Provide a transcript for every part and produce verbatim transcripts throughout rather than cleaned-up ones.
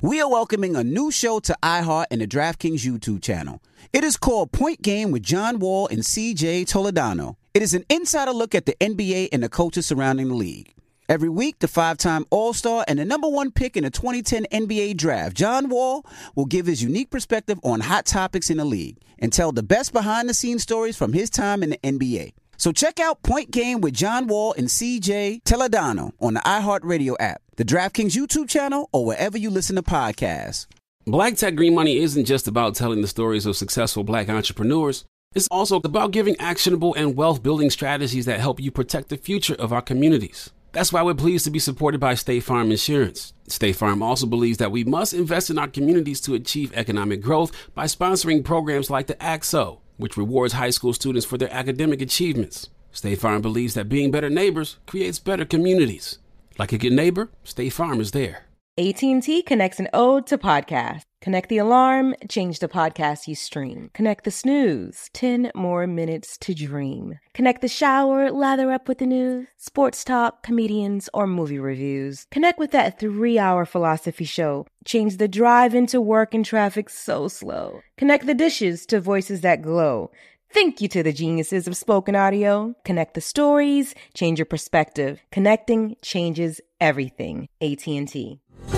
We are welcoming a new show to iHeart and the DraftKings YouTube channel. It is called Point Game with John Wall and C J Toledano. It is an insider look at the N B A and the coaches surrounding the league. Every week, the five-time All-Star and the number one pick in the twenty ten N B A Draft, John Wall, will give his unique perspective on hot topics in the league and tell the best behind-the-scenes stories from his time in the N B A. So check out Point Game with John Wall and C J Toledano on the iHeartRadio app, the DraftKings YouTube channel, or wherever you listen to podcasts. Black Tech Green Money isn't just about telling the stories of successful black entrepreneurs. It's also about giving actionable and wealth-building strategies that help you protect the future of our communities. That's why we're pleased to be supported by State Farm Insurance. State Farm also believes that we must invest in our communities to achieve economic growth by sponsoring programs like the A C S O, which rewards high school students for their academic achievements. State Farm believes that being better neighbors creates better communities. Like a good neighbor, State Farm is there. A T and T connects an ode to podcast. Connect the alarm, change the podcast you stream. Connect the snooze, ten more minutes to dream. Connect the shower, lather up with the news, sports talk, comedians, or movie reviews. Connect with that three-hour philosophy show. Change the drive into work and traffic so slow. Connect the dishes to voices that glow. Thank you to the geniuses of spoken audio. Connect the stories, change your perspective. Connecting changes everything. A T and T.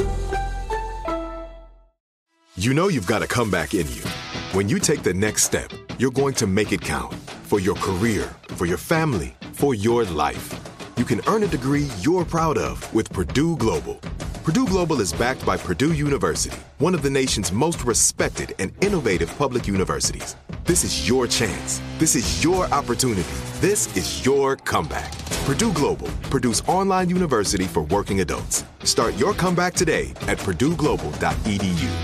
You know you've got a comeback in you. When you take the next step, you're going to make it count. For your career, for your family, for your life. You can earn a degree you're proud of with Purdue Global. Purdue Global is backed by Purdue University, one of the nation's most respected and innovative public universities. This is your chance. This is your opportunity. This is your comeback. Purdue Global, Purdue's online university for working adults. Start your comeback today at purdue global dot e d u.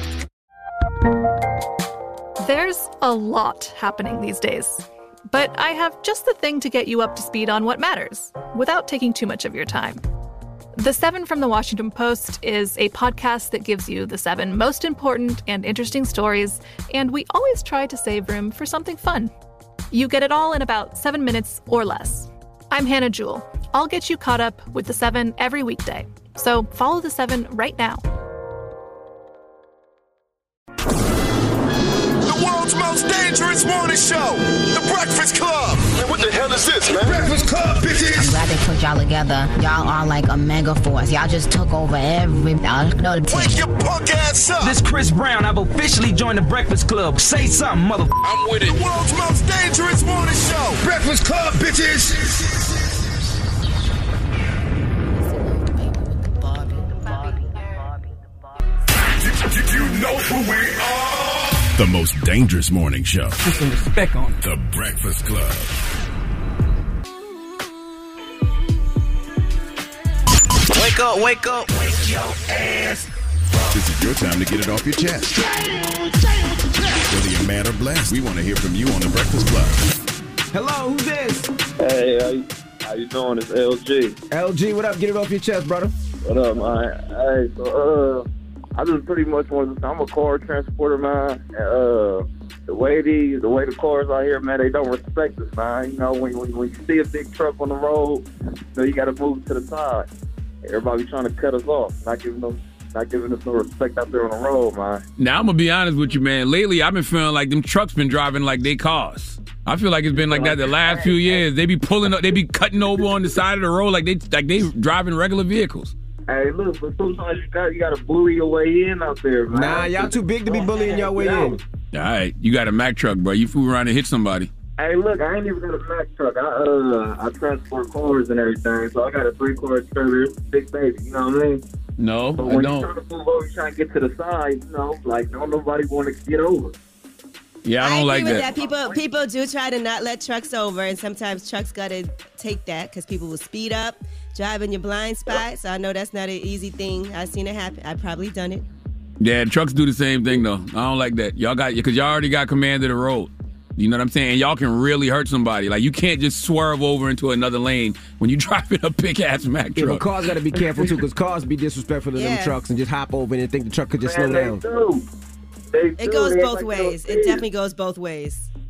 There's a lot happening these days, but I have just the thing to get you up to speed on what matters without taking too much of your time. The Seven from the Washington Post is a podcast that gives you the seven most important and interesting stories, and we always try to save room for something fun. You get it all in about seven minutes or less. I'm Hannah Jewell. I'll get you caught up with the seven every weekday. So follow the seven right now. World's most dangerous morning show, The Breakfast Club. Man, what the hell is this, man? Breakfast Club, bitches. I'm glad they put y'all together. Y'all are like a mega force. Y'all just took over every... Y'all know the Wake your punk ass up. This Chris Brown. I've officially joined The Breakfast Club. Say something, mother... I'm with it. The world's most dangerous morning show. Breakfast Club, bitches. You, you, you know who we are. The most dangerous morning show. Put some respect on it. The Breakfast Club. Wake up, wake up. Wake your ass. This is your time to get it off your chest. Whether you're mad or blessed, we want to hear from you on The Breakfast Club. Hello, who's this? Hey, how you, how you doing? It's L G. L G, what up? Get it off your chest, brother. What up, man? Hey, so, uh... I just pretty much want to say I'm a car transporter, man. Uh, the way these, the way the cars out here, man, they don't respect us, man. You know, when, when, when you see a big truck on the road, you know, you got to move to the side. Everybody trying to cut us off, not giving them, not giving us no respect out there on the road, man. Now, I'm going to be honest with you, man. Lately, I've been feeling like them trucks been driving like they cars. I feel like it's been like that the last few years. They be pulling up, they be cutting over on the side of the road like they like they driving regular vehicles. Hey, look, but sometimes you got you got to bully your way in out there, man. Nah, y'all too big to be bullying your way in. All right, you got a Mack truck, bro. You fool around and hit somebody. Hey, look, I ain't even got a Mack truck. I uh, I transport cars and everything, so I got a three-car trailer, big baby. You know what I mean? No, but I when don't. you trying to move over, you trying to get to the side, you know, like don't nobody want to get over. Yeah, I don't I like agree with that. that. People people do try to not let trucks over, and sometimes trucks got to take that because people will speed up, drive in your blind spot. So I know that's not an easy thing. I've seen it happen. I've probably done it. Yeah, trucks do the same thing, though. I don't like that. Y'all got, because y'all already got command of the road. You know what I'm saying? Y'all can really hurt somebody. Like, you can't just swerve over into another lane when you driving a big-ass Mack truck. Yeah, but cars got to be careful, too, because cars be disrespectful to Yeah. them trucks and just hop over and think the truck could just Man, slow they down. do. They It do. goes They both like ways. no It definitely goes both ways.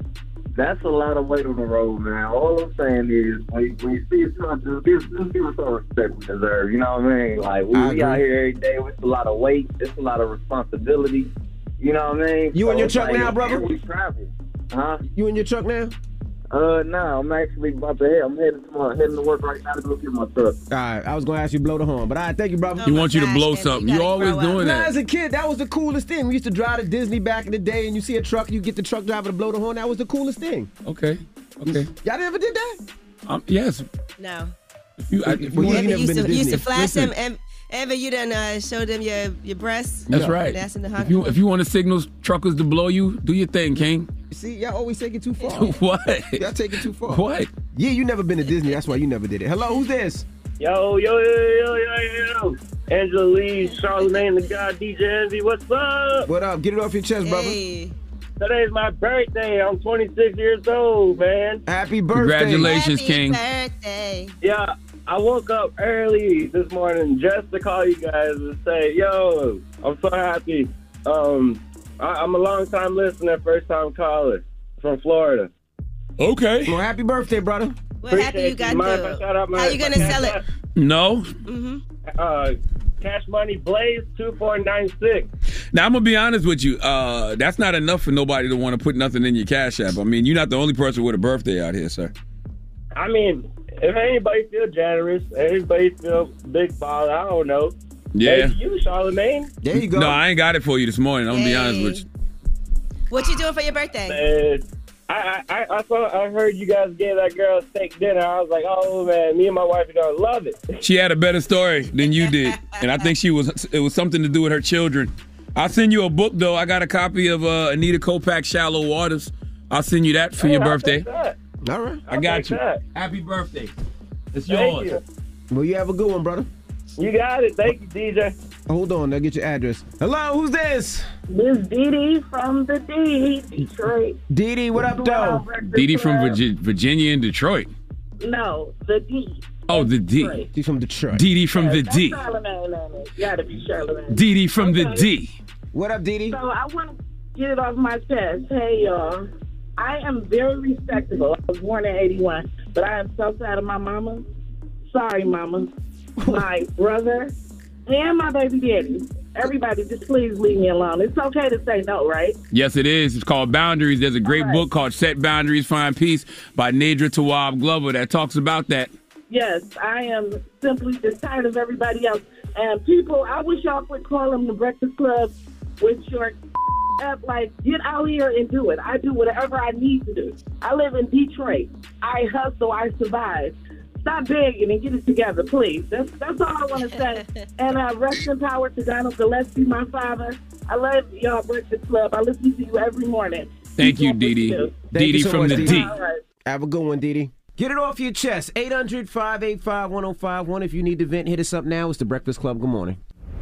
That's a lot of weight on the road, man. All I'm saying is, when you, when you see a truck, just give, just give us some respect we deserve. You know what I mean? Like, we, we out here every day with a lot of weight. It's a lot of responsibility. You know what I mean? You so in your it's truck like, now, brother? We travel. Huh? You in your truck now? Uh, no, I'm actually about to head. I'm heading to, my, heading to work right now to go get my truck. All right, I was going to ask you to blow the horn, but all right, thank you, brother. He wants you to blow something. You always doing Nah, that. as a kid, that was the coolest thing. We used to drive to Disney back in the day, and you see a truck, you get the truck driver to blow the horn. That was the coolest thing. Okay, okay. Y'all never did that? Um, yes. No. If you, I, if Well, you you Ever never used been to, to Disney. used to flash Listen. them. Ever, ever you done uh, show them your, your breasts? That's right. That's in the If you hot if you want to signal truckers to blow you, do your thing, King. See, y'all always take it too far. What? Y'all take it too far. What? Yeah, you never been to Disney. That's why you never did it. Hello, who's this? Yo, yo, yo, yo, yo, yo. Angela Lee, Charlamagne the God, D J Envy, what's up? What up? Get it off your chest, brother. Hey. Today's my birthday. I'm twenty-six years old, man. Happy birthday. Congratulations, Happy King. birthday. Yeah, I woke up early this morning just to call you guys and say, yo, I'm so happy. Um, I, I'm a long-time listener, first-time caller from Florida. Okay. Well, happy birthday, brother. What happy you got Mind if I to? shout out my- How you gonna my sell cash it? app? No. Mm-hmm. Uh, Cash Money Blaze two four nine six. Now I'm gonna be honest with you. Uh, that's not enough for nobody to want to put nothing in your Cash App. I mean, you're not the only person with a birthday out here, sir. I mean, if anybody feel generous, anybody feel big ball, I don't know. Yeah. Maybe you, Charlamagne. There you go. No, I ain't got it for you this morning. I'm gonna be honest with you. What you doing for your birthday? Man, I, I, I saw, I heard you guys gave that girl a steak dinner. I was like, oh man, me and my wife are gonna love it. She had a better story than you did, and I think she was. It was something to do with her children. I'll send you a book though. I got a copy of uh, Anita Kopak, Shallow Waters. I'll send you that for Hey, your I'll birthday. take that. All right. I got take you. that. Happy birthday. It's Thank yours. you. Well, you have a good one, brother. You got it. Thank you, D J. Hold on, I'll get your address. Hello, who's this? This Dee Dee from the D, Detroit. Dee Dee, what up, though? Dee Dee from Virgi- Virginia and Detroit. No, the D. Oh, the D. Detroit. She's from Detroit. Dee Dee from Yeah, the that's D. Charlamagne on it. Gotta be Charlamagne. Dee Dee from the Okay. D. What up, Dee Dee? So I want to get it off my chest. Hey, y'all. I am very respectable. I was born in eighty-one, but I am so sad of my mama. Sorry, mama. My brother and my baby daddy. Everybody, just please leave me alone. It's okay to say no, right? Yes, it is. It's called Boundaries. There's a great right. book called Set Boundaries, Find Peace by Nedra Tawwab Glover that talks about that. Yes, I am simply just tired of everybody else. And people, I wish y'all would call them the Breakfast Club with your up. Like, get out here and do it. I do whatever I need to do. I live in Detroit. I hustle. I survive. Stop begging and get it together, please. That's that's all I want to say. And uh, rest in power to Donald Gillespie, my father. I love y'all, Breakfast Club. I listen to you every morning. Thank you, Dee Dee. Thank Dee you Dee so from much, the Dee D. Dee. Have a good one, Dee Dee. Get it off your chest. eight hundred, five eight five, one oh five one. If you need to vent, hit us up now. It's the Breakfast Club. Good morning.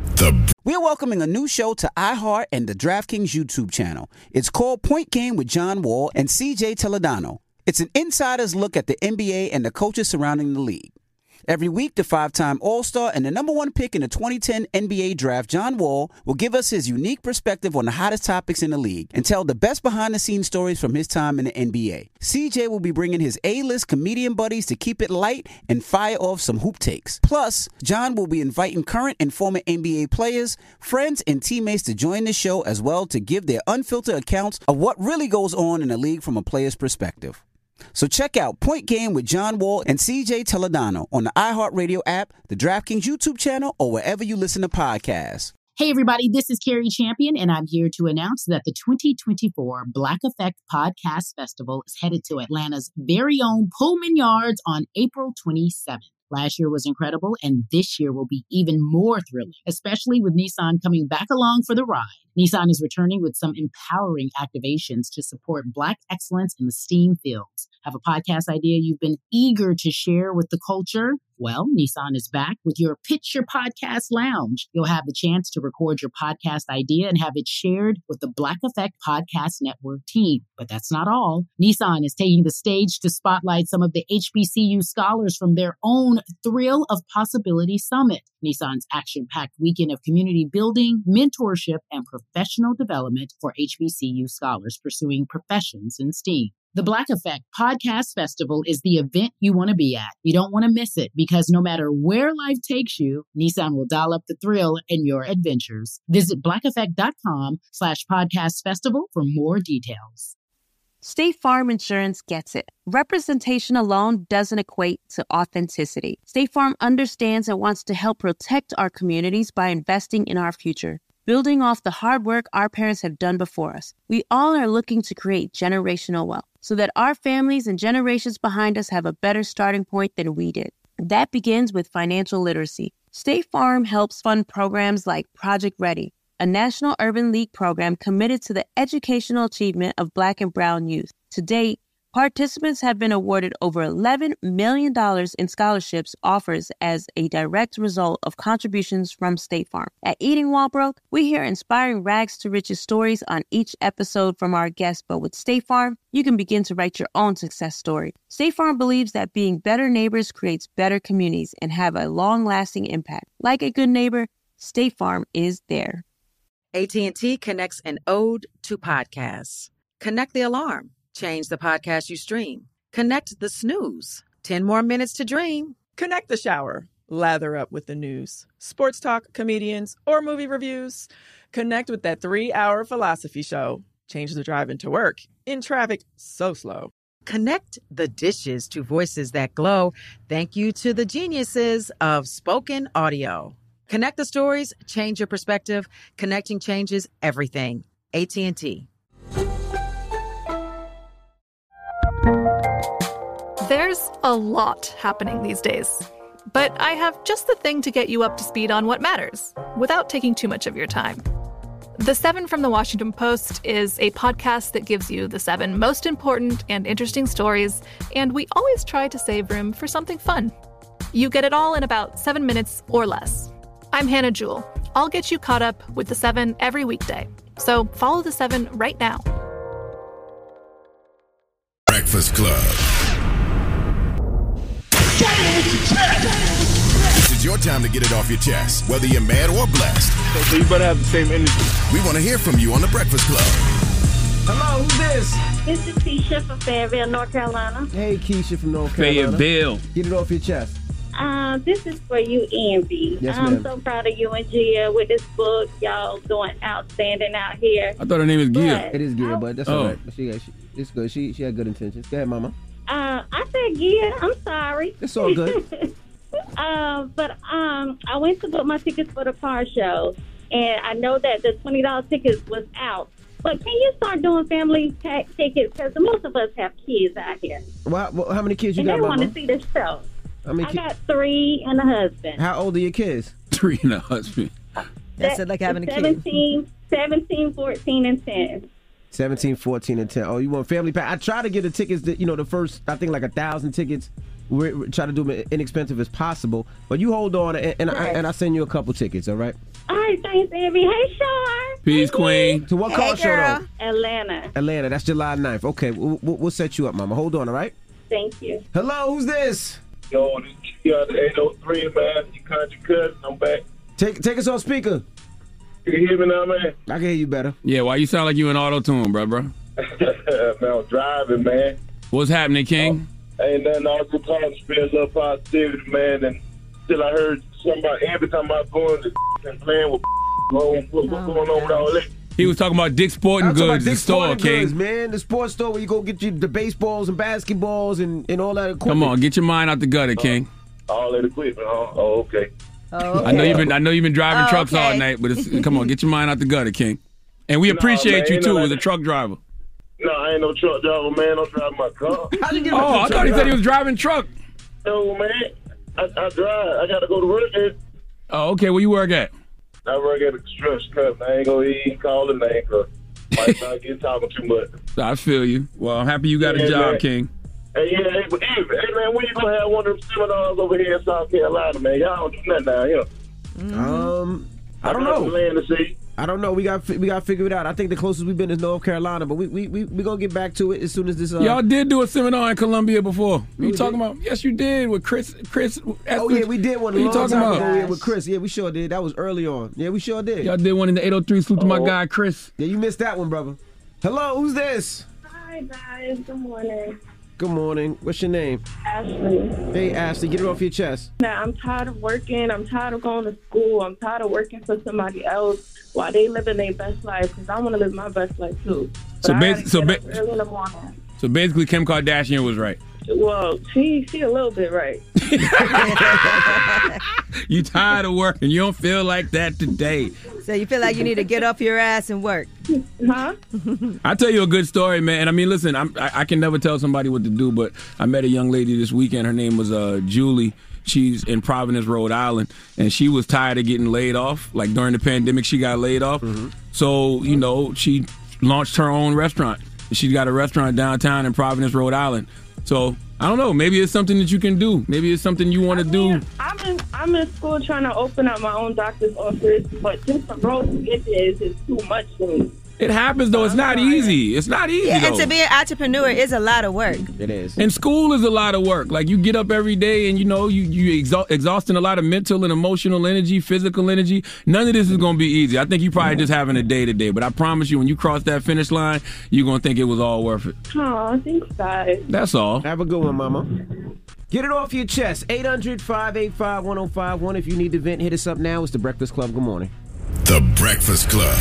We're welcoming a new show to iHeart and the DraftKings YouTube channel. It's called Point Game with John Wall and C J Toledano. It's an insider's look at the N B A and the coaches surrounding the league. Every week, the five-time All-Star and the number one pick in the twenty ten N B A draft, John Wall, will give us his unique perspective on the hottest topics in the league and tell the best behind-the-scenes stories from his time in the N B A. C J will be bringing his A-list comedian buddies to keep it light and fire off some hoop takes. Plus, John will be inviting current and former N B A players, friends, and teammates to join the show as well to give their unfiltered accounts of what really goes on in the league from a player's perspective. So check out Point Game with John Wall and C J Toledano on the iHeartRadio app, the DraftKings YouTube channel, or wherever you listen to podcasts. Hey, everybody, this is Carrie Champion, and I'm here to announce that the twenty twenty-four Black Effect Podcast Festival is headed to Atlanta's very own Pullman Yards on April twenty-seventh. Last year was incredible, and this year will be even more thrilling, especially with Nissan coming back along for the ride. Nissan is returning with some empowering activations to support Black excellence in the STEAM fields. Have a podcast idea you've been eager to share with the culture? Well, Nissan is back with your Pitch Your Podcast Lounge. You'll have the chance to record your podcast idea and have it shared with the Black Effect Podcast Network team. But that's not all. Nissan is taking the stage to spotlight some of the H B C U scholars from their own Thrill of Possibility Summit, Nissan's action-packed weekend of community building, mentorship, and professional development for H B C U scholars pursuing professions in STEAM. The Black Effect Podcast Festival is the event you want to be at. You don't want to miss it because no matter where life takes you, Nissan will dial up the thrill in your adventures. Visit blackeffect.com slash podcast festival for more details. State Farm Insurance gets it. Representation alone doesn't equate to authenticity. State Farm understands and wants to help protect our communities by investing in our future. Building off the hard work our parents have done before us, we all are looking to create generational wealth so that our families and generations behind us have a better starting point than we did. That begins with financial literacy. State Farm helps fund programs like Project Ready, a National Urban League program committed to the educational achievement of Black and Brown youth. To date, participants have been awarded over eleven million dollars in scholarships offers as a direct result of contributions from State Farm. At Eating While Broke, we hear inspiring rags to riches stories on each episode from our guests, but with State Farm, you can begin to write your own success story. State Farm believes that being better neighbors creates better communities and have a long-lasting impact. Like a good neighbor, State Farm is there. A T and T connects an ode to podcasts. Connect the alarm. Change the podcast you stream. Connect the snooze. ten more minutes to dream. Connect the shower. Lather up with the news. Sports talk, comedians, or movie reviews. Connect with that three-hour philosophy show. Change the drive into work. In traffic so slow. Connect the dishes to voices that glow. Thank you to the geniuses of spoken audio. Connect the stories. Change your perspective. Connecting changes everything. A T and T. There's a lot happening these days, but I have just the thing to get you up to speed on what matters without taking too much of your time. The Seven from the Washington Post is a podcast that gives you the seven most important and interesting stories, and we always try to save room for something fun. You get it all in about seven minutes or less. I'm Hannah Jewell. I'll get you caught up with the seven every weekday. So follow the seven right now. Breakfast Club. This is your time to get it off your chest, whether you're mad or blessed. So you better have the same energy. We want to hear from you on the Breakfast Club. Hello, who's this? This is Keisha from Fayetteville, North Carolina. Hey, Keisha from North Carolina. Fayetteville. Get it off your chest. Uh, this is for you, Envy. Yes, I'm ma'am. so proud of you and Gia with this book. Y'all doing outstanding out here. I thought her name was Gia. But It is good, but that's Oh. all right. She, she, it's good. She, she had good intentions. Go ahead, Mama. Uh, I said Gia. I'm sorry. It's all good. uh, but um, I went to book my tickets for the car show, and I know that the twenty dollars tickets was out. But can you start doing family pack tickets? Because most of us have kids out here. Well, well, how many kids you and got, they want Mama? to see the show. How many I ki- got three and a husband. How old are your kids? Three and a husband. That's it, like having a kid. seventeen, seventeen, fourteen, and ten. seventeen, fourteen, and ten. Oh, you want family pack? I try to get the tickets that, you know, the first, I think like a thousand tickets. We're, we're try to do them inexpensive as possible. But you hold on, and, and, I, and I send you a couple tickets, all right? All right, thanks, Envy. Hey, Sean. Peace, Queen. To what car show, though? Atlanta. Atlanta. That's July ninth. Okay, we'll, we'll, we'll set you up, Mama. Hold on, all right? Thank you. Hello, who's this? Yo, this is Kia, the eight oh three, man. You country cousin. I'm back. Take take us on speaker. You can hear me now, man? I can hear you better. Yeah, why you sound like you in auto-tune, bro, bro? Man, I'm driving, man. What's happening, King? Ain't nothing. I was just trying to spread a little positivity, man. And still, I heard somebody every time I go in the and playing with what, what's going on with all that. He was talking about Dick's Sporting I'm talking about Goods, the Dick's store, Sporting King. Goods, man. The sports store where you go get you the baseballs and basketballs and, and all that equipment. Come on, get your mind out the gutter, King. All that equipment, huh? Oh, okay. Oh, I know you've been I know you've been driving Oh, trucks all okay. night, but it's, come on, get your mind out the gutter, King. And we No, appreciate man, you ain't too no as a like- truck driver. No, I ain't no truck driver, man. I'm driving my car. How'd you get Oh, I thought he said he was driving truck. No, man. I, I drive. I got to go to work. Man. Oh, okay, where you work at? I work at a construction company. I ain't going to even call the name because might not get talking too much. I feel you. Well, I'm happy you got a Yeah, job, man. King. Hey, yeah, hey, but, hey, hey, man, when you going to have one of them seminars over here in South Carolina, man? Y'all don't do nothing down here. Um, I don't got some know. land to see. I don't know. We got we got to figure it out. I think the closest we've been is North Carolina, but we we we we gonna get back to it as soon as this. Uh, Y'all did do a seminar in Columbia before. You we talking did? about? Yes, you did with Chris. Chris. Oh yeah, we did one. What A you long talking time about? ago, yeah, with Chris. Yeah, we sure did. That was early on. Yeah, we sure did. Y'all did one in the eight oh three. Salute to my Oh. guy, Chris. Yeah, you missed that one, brother. Hello, who's this? Hi, guys. Good morning. Good morning. What's your name? Ashley. Hey, Ashley, get it off your chest. Now, I'm tired of working. I'm tired of going to school. I'm tired of working for somebody else while they living their best life, because I want to live my best life, too. But So I basi- gotta so get ba- up early in the morning. So basically, Kim Kardashian was right. Well, she she a little bit right. You tired of working. You don't feel like that today. So you feel like you need to get off your ass and work. Huh? I'll tell you a good story, man. And I mean, listen, I'm, I, I can never tell somebody what to do, but I met a young lady this weekend. Her name was uh, Julie. She's in Providence, Rhode Island, and she was tired of getting laid off. Like during the pandemic, she got laid off. Mm-hmm. So, you know, she launched her own restaurant. She's got a restaurant downtown in Providence, Rhode Island. So, I don't know. Maybe it's something that you can do. Maybe it's something you want to do. I'm in I'm in school trying to open up my own doctor's office, but just the road to get there is just too much for me. It happens, though. It's not easy. It's not easy, Yeah, and though. to be an entrepreneur is a lot of work. It is. And school is a lot of work. Like, you get up every day and, you know, you, you exhaust, exhausting a lot of mental and emotional energy, physical energy. None of this is going to be easy. I think you probably just having a day to day. But I promise you, when you cross that finish line, you're going to think it was all worth it. Oh, thanks, guys. That's all. Have a good one, Mama. Get it off your chest. eight hundred, five eight five, one oh five one. If you need to vent, hit us up now. It's The Breakfast Club. Good morning. The Breakfast Club.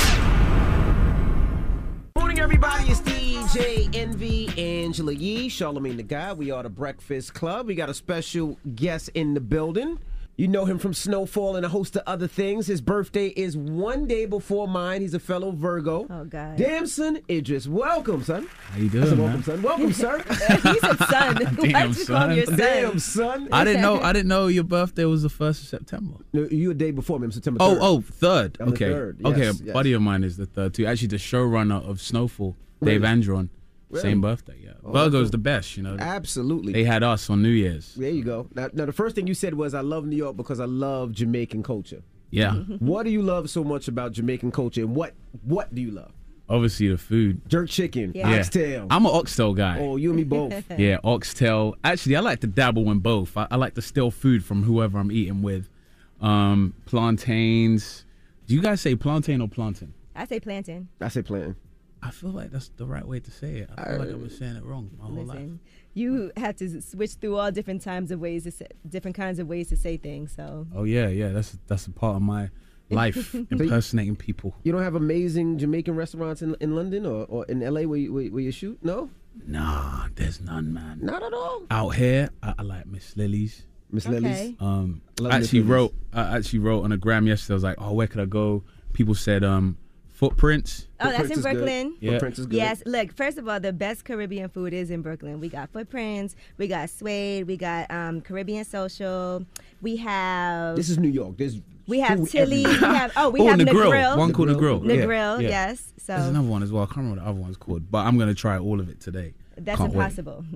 Morning, everybody. It's D J Envy, Angela Yee, Charlamagne the Guy. We are The Breakfast Club. We got a special guest in the building. You know him from Snowfall and a host of other things. His birthday is one day before mine. He's a fellow Virgo. Oh, God. Damson Idris. Welcome, son. How you doing, I said, man? welcome, son. Welcome, sir. He said son. Why Damn, did you call me your son? Damn, son. I didn't know. I didn't know your birthday was the first of September. No, you a day before me. I'm September Oh, third. oh, third. I'm the Okay, third. okay. Yes, A yes. buddy of mine is the third too. Actually, the showrunner of Snowfall, Really? Dave Andron, Really? same birthday. Yeah, Oh, Virgo's cool. the best. You know, Absolutely. they had us on New Year's. There you go. Now, now, the first thing you said was, I love New York because I love Jamaican culture. Yeah, What do you love so much about Jamaican culture, and what what do you love? obviously the food. Jerk chicken, Yeah. oxtail. I'm an oxtail guy. Oh, you and me both. Yeah, oxtail. Actually, I like to dabble in both. I, I like to steal food from whoever I'm eating with. Um, plantains. Do you guys say plantain or plantain? I say plantain. I say plantain. I feel like that's the right way to say it. I feel like I've been saying it wrong my whole life. Listen, you have to switch through all different times of ways to say, different kinds of ways to say things. So Oh yeah, yeah. That's that's a part of my life, impersonating people. You don't have amazing Jamaican restaurants in, in London or, or in L A where you, where, where you shoot? No? Nah, there's none, man. Not at all. Out here, I, I like Miss Lily's. Miss Okay. Lily's? Um, Love I Miss actually Lily's. wrote. I actually wrote on a gram yesterday. I was like, oh, where could I go? People said, um, Footprints. Oh, that's Footprints in is good. Brooklyn. Yeah. Footprints is good. Yes, look, first of all, the best Caribbean food is in Brooklyn. We got Footprints, we got Suede, we got um, Caribbean Social, we have This is New York. There's we have food Tilly's, we everywhere. have oh we Oh, have and the the grill. grill. One called the grill. The Yeah, grill, yeah. yes. There's So another one as well. I can't remember what the other one's called, but I'm gonna try all of it today. that's Can't wait. impossible.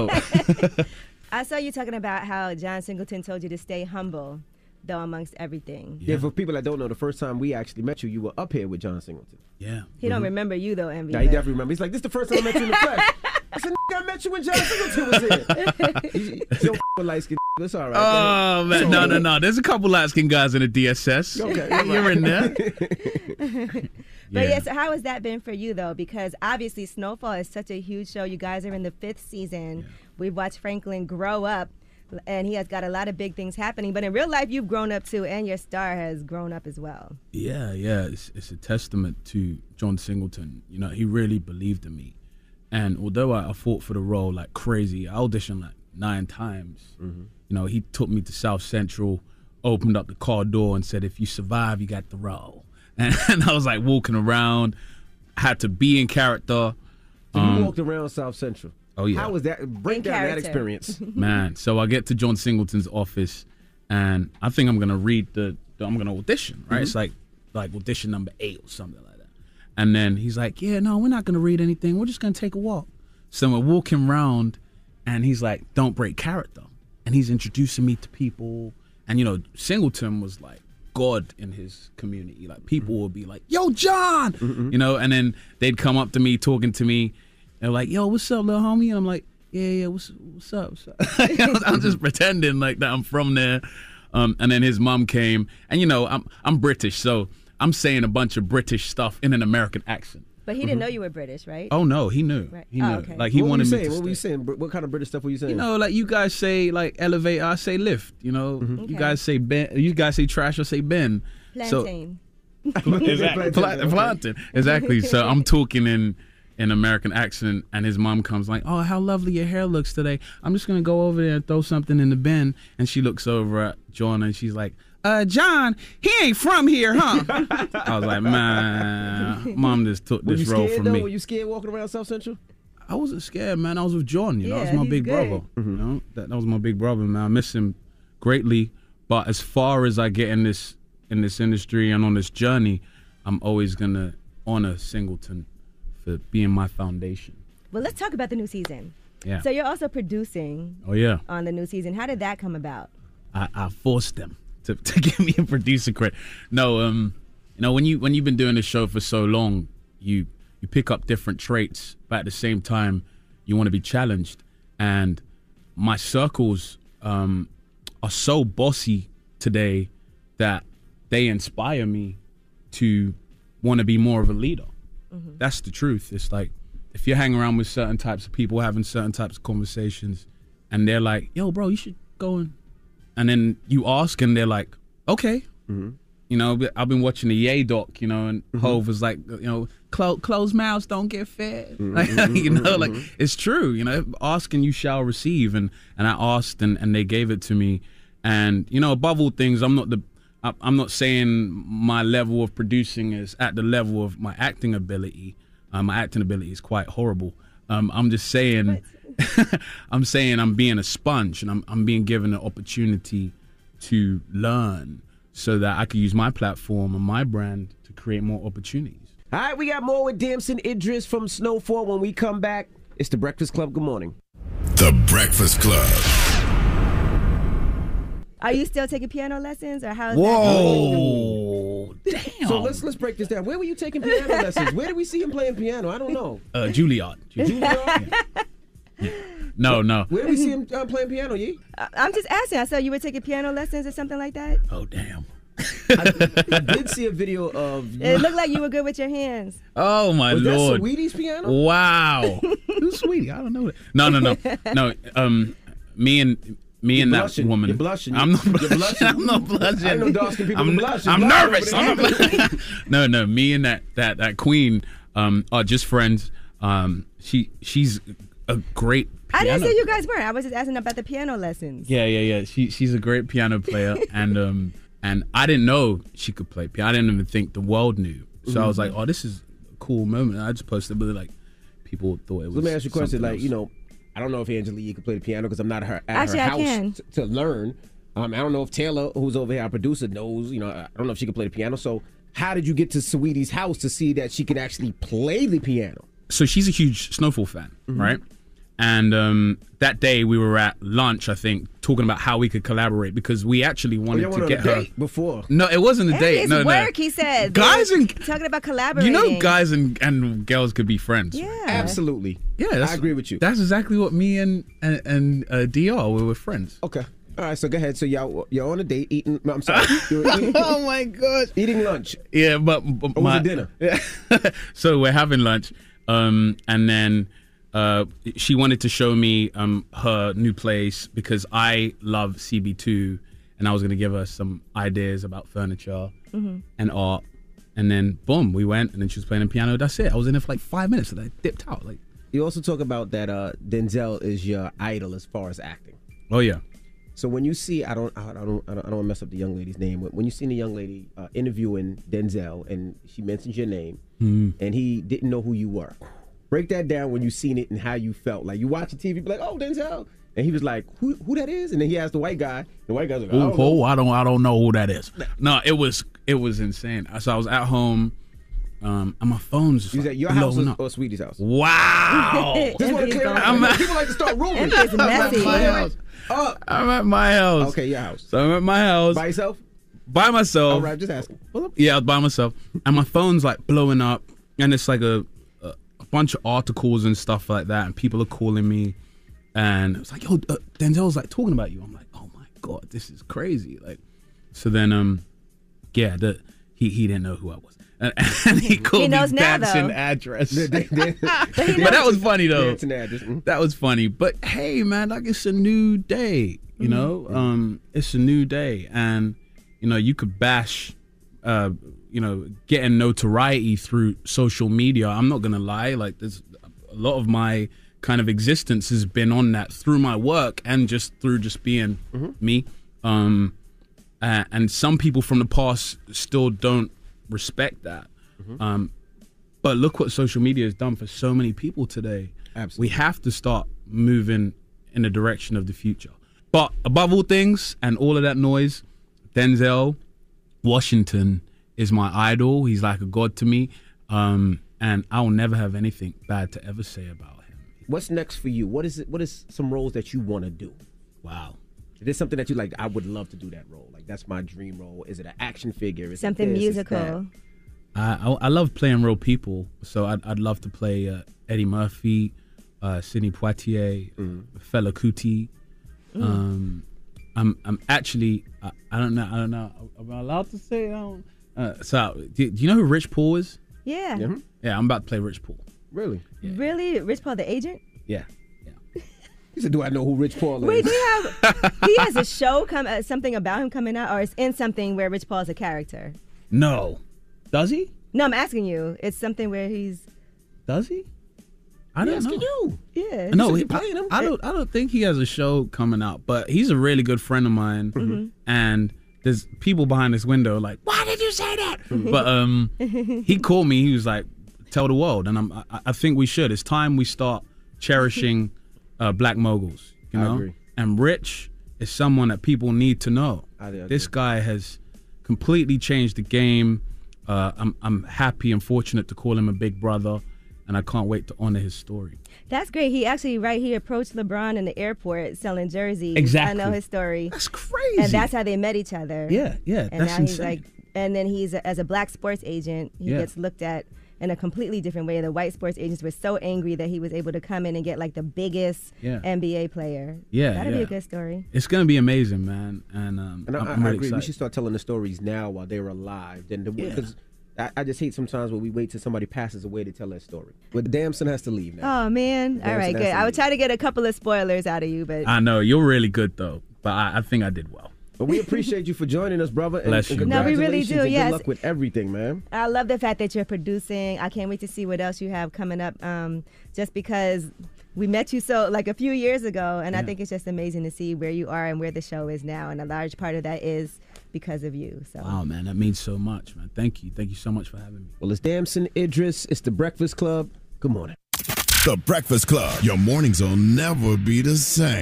Oh. I saw you talking about how John Singleton told you to stay humble, though, amongst everything. Yeah, for people that don't know, the first time we actually met you, you were up here with John Singleton. Yeah. He don't remember you though, Envy. Yeah, he but- definitely remember. He's like, this is the first time I met you in the flesh. I said, "Nigga, I met you when John Singleton was here. He- he don't f- with light skin. It's all right. Oh It's man, all no, right. no, no. There's a couple light skinned guys in the D S S. Okay, You're in there. But Yeah. yeah, so how has that been for you though? Because obviously Snowfall is such a huge show. You guys are in the fifth season. We've watched Franklin grow up, and he has got a lot of big things happening. But in real life, you've grown up too, and your star has grown up as well. Yeah, yeah. It's, it's a testament to John Singleton. You know, he really believed in me. And although I, I fought for the role like crazy, I auditioned like nine times. Mm-hmm. You know, he took me to South Central, opened up the car door and said, if you survive, you got the role. And, and I was like walking around, had to be in character. So Um, you walked around South Central. Oh, yeah. How was that? Break In down that character. experience. Man, so I get to John Singleton's office, and I think I'm gonna read the, the I'm gonna audition, right? Mhm. It's like like audition number eight or something like that. And then he's like, "Yeah, no, we're not gonna read anything. We're just gonna take a walk." So we're walking around, and he's like, "Don't break character," and he's introducing me to people, and you know, Singleton was like God in his community. Like people would be like, "Yo, John," Mm-hmm. you know, and then they'd come up to me talking to me. They're like, "Yo, what's up, little homie?" And I'm like, "Yeah, yeah, what's what's up?" What's up? I'm just pretending like that I'm from there. Um, and then his mom came, and you know, I'm I'm British, so I'm saying a bunch of British stuff in an American accent. But he didn't know you were British, right? Oh no, he knew. Right. He Oh, knew. okay. Like he what wanted were you me saying? to. What were you stay. saying? What kind of British stuff were you saying? You know, like you guys say like elevator, I say lift. You know, Mm-hmm. you Okay. guys say Ben. You guys say trash, I say Ben. Plantain. So exactly, Pla- plantain. Exactly. So I'm talking in in American accent, and his mom comes like, "Oh, how lovely your hair looks today. I'm just gonna go over there and throw something in the bin." And she looks over at John and she's like, "Uh, John, he ain't from here, huh?" I was like, "Man, mom just took Were you this role scared from though? me." Were you scared walking around South Central? I wasn't scared, man. I was with John. You know, Yeah, that was my he's big good. brother. You know, that, that was my big brother, man. I miss him greatly. But as far as I get in this in this industry and on this journey, I'm always gonna honor Singleton for being my foundation. Well, let's talk about the new season. Yeah. So you're also producing Oh yeah. on the new season. How did that come about? I, I forced them to, to give me a producer credit. No, um, you know, when you when you've been doing this show for so long, you you pick up different traits, but at the same time, you want to be challenged. And my circles um, are so bossy today that they inspire me to want to be more of a leader. Mm-hmm. That's the truth. It's like if you hang around with certain types of people, having certain types of conversations, and they're like, "Yo, bro, you should go and," and then you ask, and they're like, "Okay." Mm-hmm. You know, I've been watching the Ye doc, you know, and Mm-hmm. Hov was like, you know, Clo- closed mouths don't get fed. Mhm, Like, mhm, you know, mhm, like mhm. it's true. You know, ask and you shall receive, and and I asked, and, and they gave it to me, and you know, above all things, I'm not the, I- I'm not saying my level of producing is at the level of my acting ability. Um, my acting ability is quite horrible. Um, I'm just saying, I'm saying I'm being a sponge, and I'm I'm being given an opportunity to learn, so that I could use my platform and my brand to create more opportunities. All right, we got more with Damson Idris from Snowfall. When we come back, it's the Breakfast Club. Good morning. The Breakfast Club. Are you still taking piano lessons, or how is Whoa, that? So let's let's break this down. Where were you taking piano lessons? Where did we see him playing piano? I don't know. Uh, Juilliard. Juilliard? No, no. Where did we see him uh, playing piano, Yee? I- I'm just asking. I saw you were taking piano lessons or something like that. Oh, damn. I did see a video of you. It looked like you were good with your hands. Oh my Was that lord. Saweetie's piano? Wow. Who's Sweetie? I don't know that. No, no, no, no. Um, me and me You're and blushing. that woman. You're blushing. I'm not You're blushing. blushing. I'm not blushing. I know dark-skinned people I'm, who blush. You're I'm blushing nervous. over I'm there. not blushing. No, no. Me and that that that queen um are just friends. Um, she she's a great. I didn't piano- say you guys weren't. I was just asking about the piano lessons. Yeah, yeah, yeah. She she's a great piano player, and um and I didn't know she could play piano. I didn't even think the world knew. So I was like, oh, this is a cool moment. I just posted, but like people thought it was. So let me ask you a question. something Like, else. you know, I don't know if Angela Yee can play the piano because I'm not her, at Actually, I her house can. t- to learn. Um, I don't know if Taylor, who's over here, our producer, knows. You know, I don't know if she can play the piano. So how did you get to Saweetie's house to see that she could actually play the piano? So she's a huge Snowfall fan, Mhm. right? And um, that day we were at lunch, I think, talking about how we could collaborate because we actually wanted y'all to went get on a her. date before. No, it wasn't a Hey, date. it's no, work, no. he said. Guys They were and talking about collaborating. you know, guys and, and girls could be friends. Yeah. Absolutely. Yeah, that's, I agree with you. That's exactly what me and and, and uh, D R we were friends. Okay. All right, so go ahead. So y'all you're on a date eating. I'm sorry. You're eating, Oh my god. eating lunch. Yeah, but, but Or was my it dinner? Yeah. So we're having lunch, um, and then uh, she wanted to show me um, her new place because I love C B two, and I was going to give her some ideas about furniture Mhm. and art. And then boom, we went, and then she was playing the piano. That's it. I was in there for like five minutes, and I dipped out. Like, You also talk about that uh, Denzel is your idol as far as acting. oh yeah. So when you see, I don't, I don't, I don't, I don't want to mess up the young lady's name. When you seen the young lady uh, interviewing Denzel and she mentions your name, Mhm. and he didn't know who you were, break that down when you seen it and how you felt. Like you watch the T V, be like, "Oh, Denzel," and he was like, "Who, who that is?" And then he asked the white guy. The white guy's like, "I Oh, don't know." oh, I don't, I don't know who that is. No, it was, it was insane. So I was at home, um, and my phone's just He was like at your house blowing or, up. or Sweetie's house? Wow. Just want to clear up. I'm at- People like to start rumors. Envy is messy. my house. Oh, I'm at my house. okay, your house. So I'm at my house By yourself? by myself. All right, just asking. Yeah, I was by myself, and my phone's like blowing up, and it's like a, a, a bunch of articles and stuff like that, and people are calling me, and it's like, yo, uh, Denzel's like talking about you. I'm like, oh my god, this is crazy. Like, so then, um, yeah, the he he didn't know who I was. And, and he called He knows me now, dancing though. address. But but he that knows- was funny though. Dancing address. Mm. That was funny. But hey, man, like it's a new day. You Mm-hmm. know, um, it's a new day, and you know, you could bash, uh, you know, getting notoriety through social media. I'm not gonna lie. Like, there's a lot of my kind of existence has been on that through my work and just through just being Mm-hmm. me. Um, uh, and some people from the past still don't respect that. Mm-hmm. Um, but look what social media has done for so many people today. Absolutely. We have to start moving in the direction of the future. But above all things and all of that noise, Denzel Washington is my idol. He's like a god to me. Um, and I'll never have anything bad to ever say about him. What's next for you? What is it? What is some roles that you want to do? Wow. Is there something that you like? I would love to do that role. Like, that's my dream role. Is it an action figure? Is it Something this? Is it that? musical. I, I I love playing real people, so I'd I'd love to play uh, Eddie Murphy, uh, Sidney Poitier, Mm. Fela Kuti. Mm. Um, I'm I'm actually I, I don't know I don't know am I allowed to say I don't, uh, so do, do you know who Rich Paul is? Yeah. Yeah, yeah I'm about to play Rich Paul. Really? Really? Rich Paul, the agent? Yeah. He said, "Do I know who Rich Paul is?" Wait, do you have? He has a show come uh, something about him coming out, or it's in something where Rich Paul is a character. No, does he? No, I'm asking you. It's something where he's. Does he? I don't know. you. Yeah. No, You he, said you're playing him. I, I don't. I don't think he has a show coming out. But he's a really good friend of mine, Mhm. and there's people behind this window like, "Why did you say that?" Mhm. But um, he called me. He was like, "Tell the world," and I'm. I, I think we should. It's time we start cherishing uh, black moguls. You I know, agree. and Rich is someone that people need to know. I do, I This guy has completely changed the game. Uh, I'm I'm happy and fortunate to call him a big brother, and I can't wait to honor his story. That's great. He actually, right, he approached LeBron in the airport selling jerseys. Exactly. I know his story. That's crazy. And that's how they met each other. Yeah, yeah, And that's now he's insane. like, and then he's as a black sports agent, he Yeah. gets looked at in a completely different way. The white sports agents were so angry that he was able to come in and get like the biggest Yeah. N B A player. Yeah, that'd be yeah. a good story. It's gonna be amazing, man, and um, And I, I'm, I, I'm I really agree. We excited. should start telling the stories now while they're alive. Then, Yeah. because I, I just hate sometimes when we wait till somebody passes away to tell that story. But Damson has to leave now. Oh man! All Damn, right, so good. that's I would try to get a couple of spoilers out of you, but I know you're really good though, but I, I think I did well. But we appreciate you for joining us, brother. And, Bless and you. No, we really congratulations do, and yes. Good luck with everything, man. I love the fact that you're producing. I can't wait to see what else you have coming up. Um, just because we met you so like a few years ago, and I Yeah. think it's just amazing to see where you are and where the show is now. And a large part of that is because of you. So Wow, man, that means so much, man. Thank you, thank you so much for having me. Well, it's Damson Idris. It's the Breakfast Club. Good morning. The Breakfast Club. Your mornings will never be the same.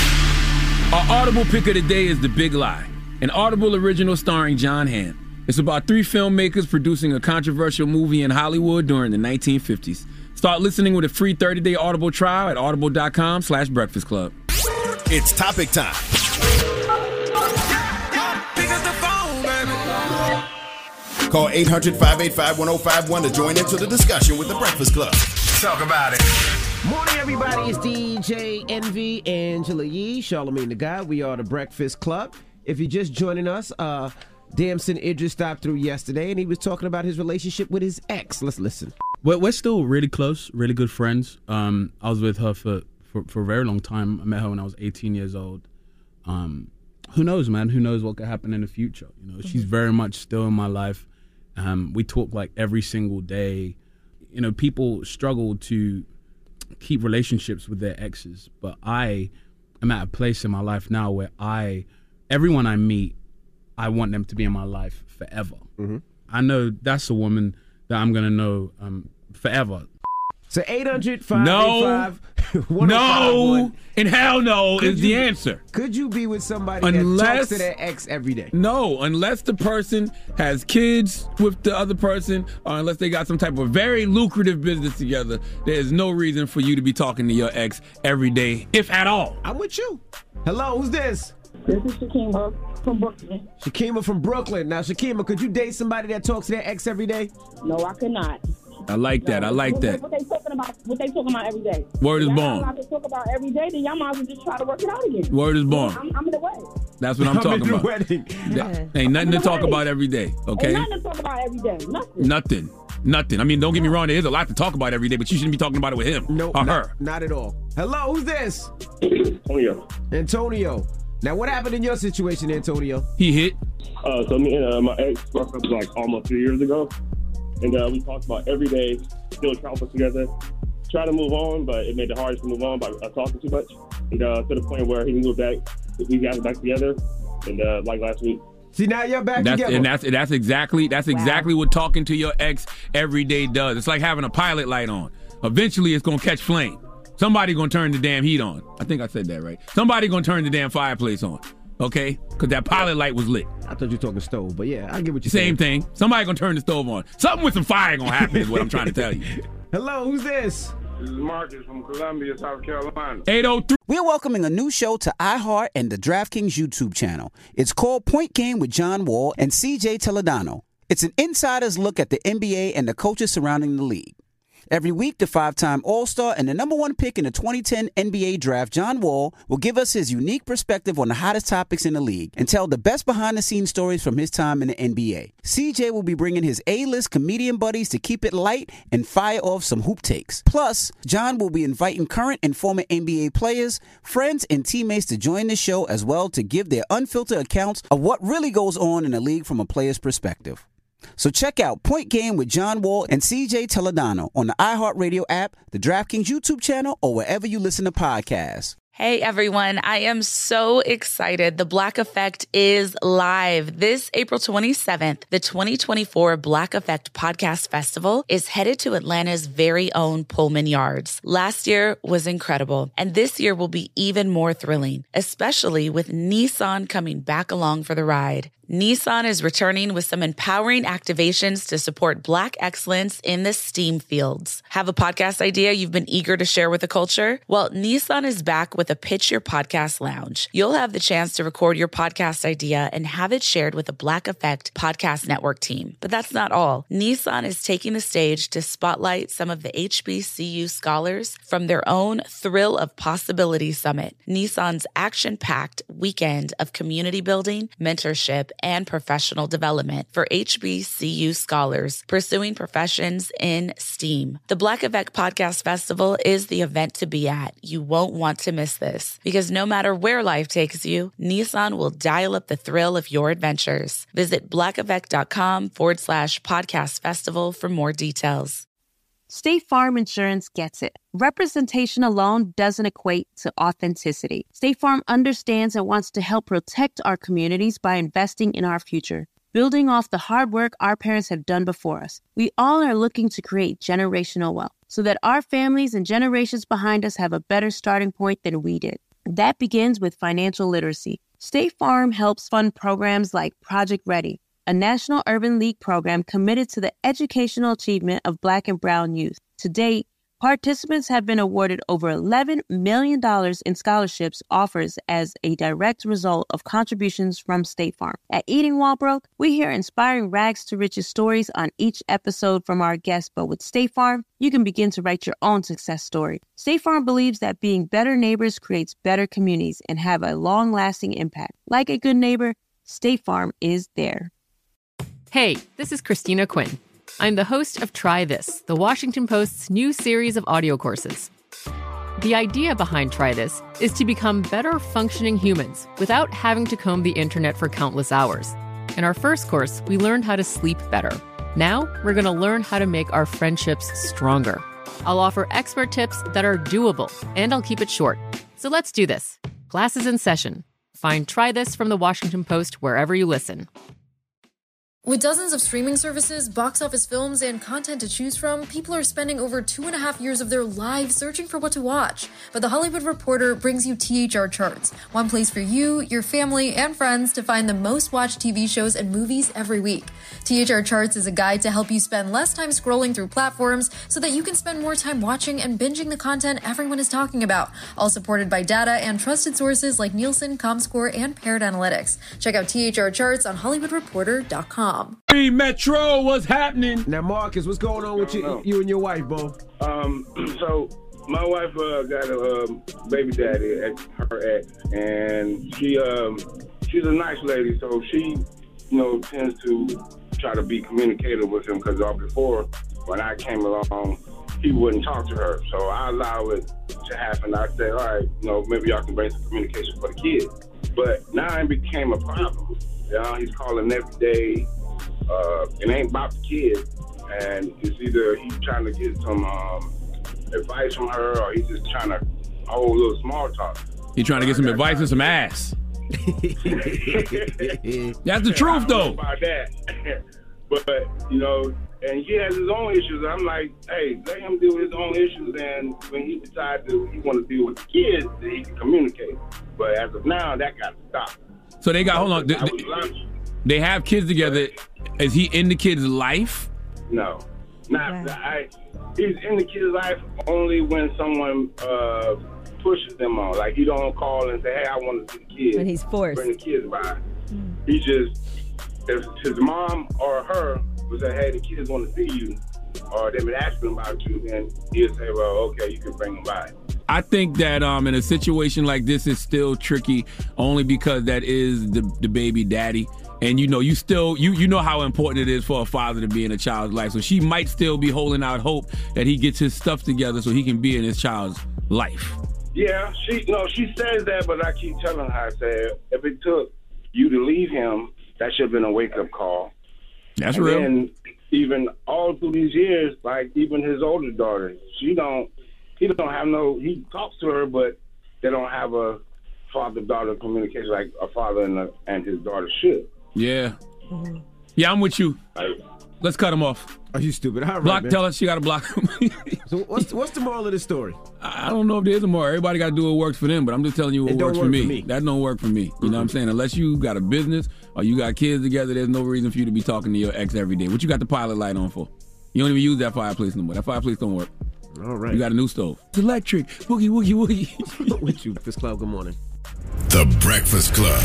Our Audible pick of the day is The Big Lie, an Audible original starring John Hamm. It's about three filmmakers producing a controversial movie in Hollywood during the nineteen fifties. Start listening with a free thirty-day Audible trial at audible.com slash breakfast club. It's topic time. Call eight hundred, five eight five, one oh five one to join into the discussion with the Breakfast Club. Talk about it. Morning, everybody. It's D J Envy, Angela Yee, Charlamagne the Guy. We are the Breakfast Club. If you're just joining us, uh, Damson Idris stopped through yesterday, and he was talking about his relationship with his ex. Let's listen. We're, we're still really close, really good friends. Um, I was with her for, for, for a very long time. I met her when I was eighteen years old. Um, who knows, man? Who knows what could happen in the future? You know, she's very much still in my life. Um, we talk like every single day. You know, people struggle to keep relationships with their exes, but I am at a place in my life now where I, everyone I meet, I want them to be in my life forever. Mm-hmm. I know that's a woman that I'm gonna know um, forever. So eight hundred, five eight No, five, one oh five no, one. and hell no Could is the you- answer. Could you be with somebody that Unless talks to their ex every day? No, unless the person has kids with the other person, or unless they got some type of very lucrative business together, there's no reason for you to be talking to your ex every day, if at all. I'm with you. Hello, who's this? This is Shakima from Brooklyn. Shakima from Brooklyn. Now, Shakima, could you date somebody that talks to their ex every day? No, I could not. I like that. I like what, that. What they talking about? What they talking about every day? Word is y'all born. Y'all not to talk about every day. Then y'all might as well just try to work it out again. Word is born. I'm, I'm in the way. That's what I'm talking in the about. wedding. That- ain't nothing to talk about every day, okay? Ain't nothing to talk about every day. Nothing. Nothing. Nothing. I mean, don't get me wrong, there is a lot to talk about every day, but you shouldn't be talking about it with him No, or not, her. not at all. Hello, who's this? Antonio. Antonio. Now, what happened in your situation, Antonio? He hit. Uh, so me and uh, my ex broke up like almost three years ago, and uh, we talked about every day, still travel together, try to move on, but it made it hard to move on by uh, talking too much, and uh, to the point where he moved back, we got back together, and uh, like last week. See, now you're back That's, together. and that's that's exactly that's exactly what talking to your ex every day does. It's like having a pilot light on. Eventually, it's gonna catch flame. Somebody gonna turn the damn heat on. I think I said that right. Somebody gonna turn the damn fireplace on. Okay, because that pilot light was lit. I thought you were talking stove, but yeah, I get what you're Same saying. thing. Somebody gonna turn the stove on. Something with some fire gonna happen is what I'm trying to tell you. Hello, who's this? This is Marcus from Columbia, South Carolina. eight oh three We're welcoming a new show to iHeart and the DraftKings YouTube channel. It's called Point Game with John Wall and C J Toledano. It's an insider's look at the N B A and the coaches surrounding the league. Every week, the five-time All-Star and the number one pick in the twenty ten N B A draft, John Wall, will give us his unique perspective on the hottest topics in the league and tell the best behind-the-scenes stories from his time in the N B A. C J will be bringing his A-list comedian buddies to keep it light and fire off some hoop takes. Plus, John will be inviting current and former N B A players, friends, and teammates to join the show as well to give their unfiltered accounts of what really goes on in the league from a player's perspective. So check out Point Game with John Wall and C J Toledano on the iHeartRadio app, the DraftKings YouTube channel, or wherever you listen to podcasts. Hey everyone, I am so excited. The Black Effect is live. This April twenty-seventh, the twenty twenty-four Black Effect Podcast Festival is headed to Atlanta's very own Pullman Yards. Last year was incredible, and this year will be even more thrilling, especially with Nissan coming back along for the ride. Nissan is returning with some empowering activations to support Black excellence in the STEAM fields. Have a podcast idea you've been eager to share with the culture? Well, Nissan is back with a Pitch Your Podcast Lounge. You'll have the chance to record your podcast idea and have it shared with the Black Effect Podcast Network team. But that's not all. Nissan is taking the stage to spotlight some of the H B C U scholars from their own Thrill of Possibility Summit, Nissan's action-packed weekend of community building, mentorship, and professional development for H B C U scholars pursuing professions in STEAM. The Black Effect Podcast Festival is the event to be at. You won't want to miss this because no matter where life takes you, Nissan will dial up the thrill of your adventures. Visit blackeffect.com forward slash podcast festival for more details. State Farm Insurance gets it. Representation alone doesn't equate to authenticity. State Farm understands and wants to help protect our communities by investing in our future, building off the hard work our parents have done before us. We all are looking to create generational wealth so that our families and generations behind us have a better starting point than we did. That begins with financial literacy. State Farm helps fund programs like Project Ready, a National Urban League program committed to the educational achievement of Black and Brown youth. To date, participants have been awarded over eleven million dollars in scholarships offers as a direct result of contributions from State Farm. At Eating While Broke, we hear inspiring rags to riches stories on each episode from our guests, but with State Farm, you can begin to write your own success story. State Farm believes that being better neighbors creates better communities and have a long-lasting impact. Like a good neighbor, State Farm is there. Hey, this is Christina Quinn. I'm the host of Try This, the Washington Post's new series of audio courses. The idea behind Try This is to become better functioning humans without having to comb the internet for countless hours. In our first course, we learned how to sleep better. Now, we're going to learn how to make our friendships stronger. I'll offer expert tips that are doable, and I'll keep it short. So let's do this. Class is in session. Find Try This from the Washington Post wherever you listen. With dozens of streaming services, box office films, and content to choose from, people are spending over two and a half years of their lives searching for what to watch. But The Hollywood Reporter brings you T H R Charts, one place for you, your family, and friends to find the most watched T V shows and movies every week. T H R Charts is a guide to help you spend less time scrolling through platforms so that you can spend more time watching and binging the content everyone is talking about, all supported by data and trusted sources like Nielsen, Comscore, and Paired Analytics. Check out T H R Charts on hollywood reporter dot com. Hey, Metro, what's happening? Now, Marcus, what's going on with you, you and your wife, Bo? Um, so my wife uh, got a um, baby daddy at her ex, and she um she's a nice lady, so she, you know, tends to try to be communicative with him because uh, before, when I came along, he wouldn't talk to her. So I allow it to happen. I said, all right, you know, maybe y'all can bring some communication for the kids. But now it became a problem. You know, he's calling every day. Uh, it ain't about the kids. And it's either he's trying to get some um, advice from her or he's just trying to hold a little small talk. He's trying to get some advice and some ass. That's the truth, though. About that. But, you know, and he has his own issues. I'm like, hey, let him deal with his own issues. And when he decides to, he want to deal with the kids, then he can communicate. But as of now, that got to stop. So they got, hold on. They, they have kids together. Is he in the kid's life? No. Not, wow. I, he's in the kid's life only when someone uh, pushes them on. Like, he don't call and say, hey, I want to see the kids. When he's forced. Bring the kids by. Mm. He just, if his mom or her was like, hey, the kids want to see you, or they've been asking about you, then he'll say, well, okay, you can bring them by. I think that um, in a situation like this, it's still tricky only because that is the, the baby daddy. And, you know, you still, you you know how important it is for a father to be in a child's life. So she might still be holding out hope that he gets his stuff together so he can be in his child's life. Yeah, she no, she says that, but I keep telling her, I said, if it took you to leave him, that should have been a wake-up call. That's and real. And even all through these years, like even his older daughter, she don't, he don't have no, he talks to her, but they don't have a father-daughter communication like a father and, a, and his daughter should. Yeah. Mm-hmm. Yeah, I'm with you. Let's cut him off. Are you stupid? All right, block, man. Tell us you got to block him. So what's, what's the moral of the story? I don't know if there's a moral. Everybody got to do what works for them, but I'm just telling you what It don't works work for me. for me. That don't work for me. You mm-hmm. know what I'm saying? Unless you got a business or you got kids together, there's no reason for you to be talking to your ex every day. What you got the pilot light on for? You don't even use that fireplace no more. That fireplace don't work. All right. You got a new stove. It's electric. Boogie, woogie, woogie. With you, Breakfast Club. Good morning. The Breakfast Club.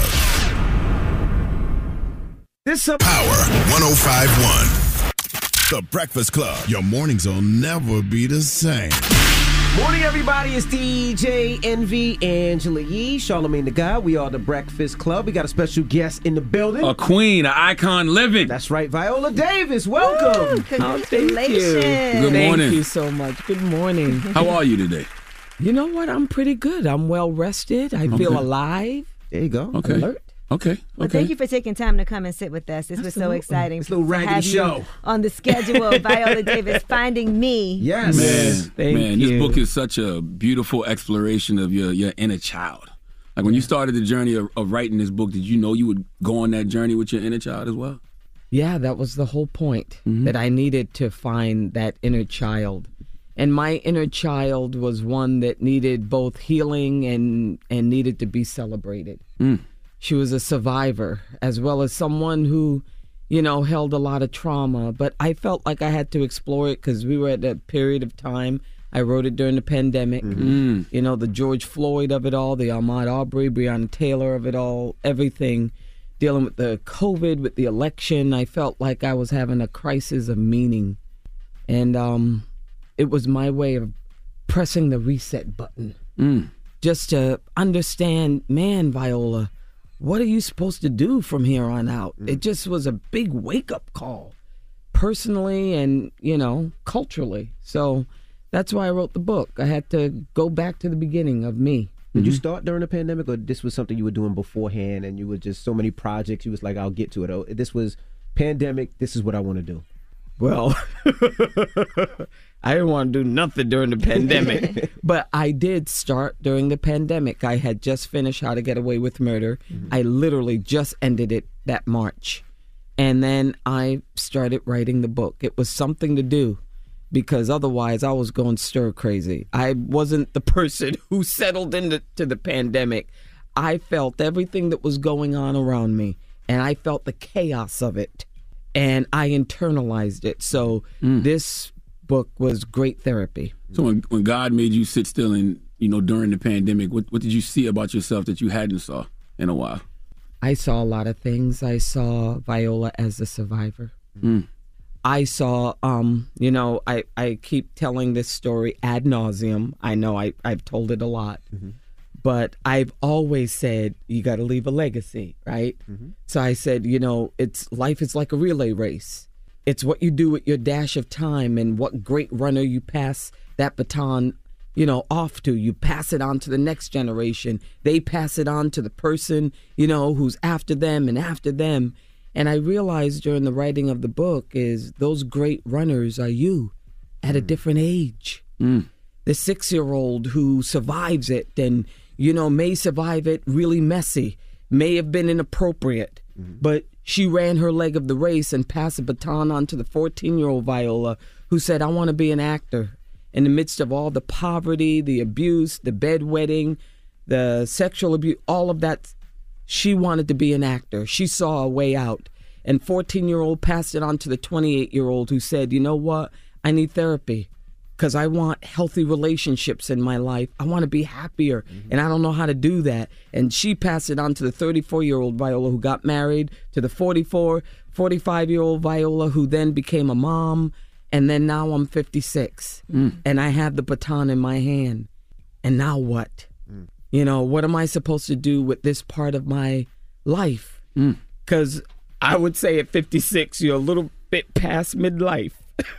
This up Power one oh five point one. The Breakfast Club. Your mornings will never be the same. Morning, everybody. It's D J Envy, Angela Yee, Charlamagne the God. We are the Breakfast Club. We got a special guest in the building. A queen, an icon living. That's right, Viola Davis. Welcome. Woo, congratulations. Good morning. Thank you so much. Good morning. How are you today? You know what? I'm pretty good. I'm well rested. I Okay. feel alive. There you go. Okay. Alert. Okay. Well, okay. thank you for taking time to come and sit with us. This was so Absolutely. exciting. It's a little to raggedy have you show. on the schedule. Viola Davis, Finding Me. Yes. Man, Thank man, you. this book is such a beautiful exploration of your, your inner child. Like when you started the journey of, of writing this book, did you know you would go on that journey with your inner child as well? Yeah, that was the whole point, Mhm. that I needed to find that inner child. And my inner child was one that needed both healing and, and needed to be celebrated. Mm. She was a survivor, as well as someone who, you know, held a lot of trauma. But I felt like I had to explore it because we were at a period of time. I wrote it during the pandemic. Mm. You know, the George Floyd of it all, the Ahmaud Arbery, Breonna Taylor of it all, everything. Dealing with the COVID, with the election, I felt like I was having a crisis of meaning. And um, it was my way of pressing the reset button. Mm. Just to understand, man, Viola, what are you supposed to do from here on out? It just was a big wake-up call, personally and, you know, culturally. So that's why I wrote the book. I had to go back to the beginning of me. Did you start during the pandemic, or this was something you were doing beforehand and you were just so many projects, you was like, I'll get to it. Oh, this was pandemic, this is what I want to do. Well, I didn't want to do nothing during the pandemic, but I did start during the pandemic. I had just finished How to Get Away with Murder. Mm-hmm. I literally just ended it that March. And then I started writing the book. It was something to do because otherwise I was going stir crazy. I wasn't the person who settled into to the pandemic. I felt everything that was going on around me, and I felt the chaos of it. And I internalized it. So mm. this book was great therapy. So when, when God made you sit still and, you know, during the pandemic, what, what did you see about yourself that you hadn't saw in a while? I saw a lot of things. I saw Viola as a survivor. Mm. I saw, um, you know, I, I keep telling this story ad nauseum. I know I, I've told it a lot. Mm-hmm. But I've always said you got to leave a legacy, right? Mm-hmm. So I said, you know, it's life is like a relay race. It's what you do with your dash of time and what great runner you pass that baton, you know, off to. You pass it on to the next generation. They pass it on to the person, you know, who's after them and after them. And I realized during the writing of the book is those great runners are you at a different age. Mm. The six-year-old who survives it and, you know, may survive it really messy, may have been inappropriate, mm-hmm. but she ran her leg of the race and passed the baton on to the fourteen-year-old Viola who said, I want to be an actor. In the midst of all the poverty, the abuse, the bedwetting, the sexual abuse, all of that, she wanted to be an actor. She saw a way out. And fourteen-year-old passed it on to the twenty-eight-year-old who said, you know what, I need therapy because I want healthy relationships in my life. I want to be happier, mm-hmm. and I don't know how to do that. And she passed it on to the thirty-four-year-old Viola who got married, to the forty-four, forty-five-year-old Viola who then became a mom, and then now I'm fifty-six, mm. and I have the baton in my hand. And now what? Mm. You know, what am I supposed to do with this part of my life? Because mm. I would say at fifty-six, you're a little bit past midlife.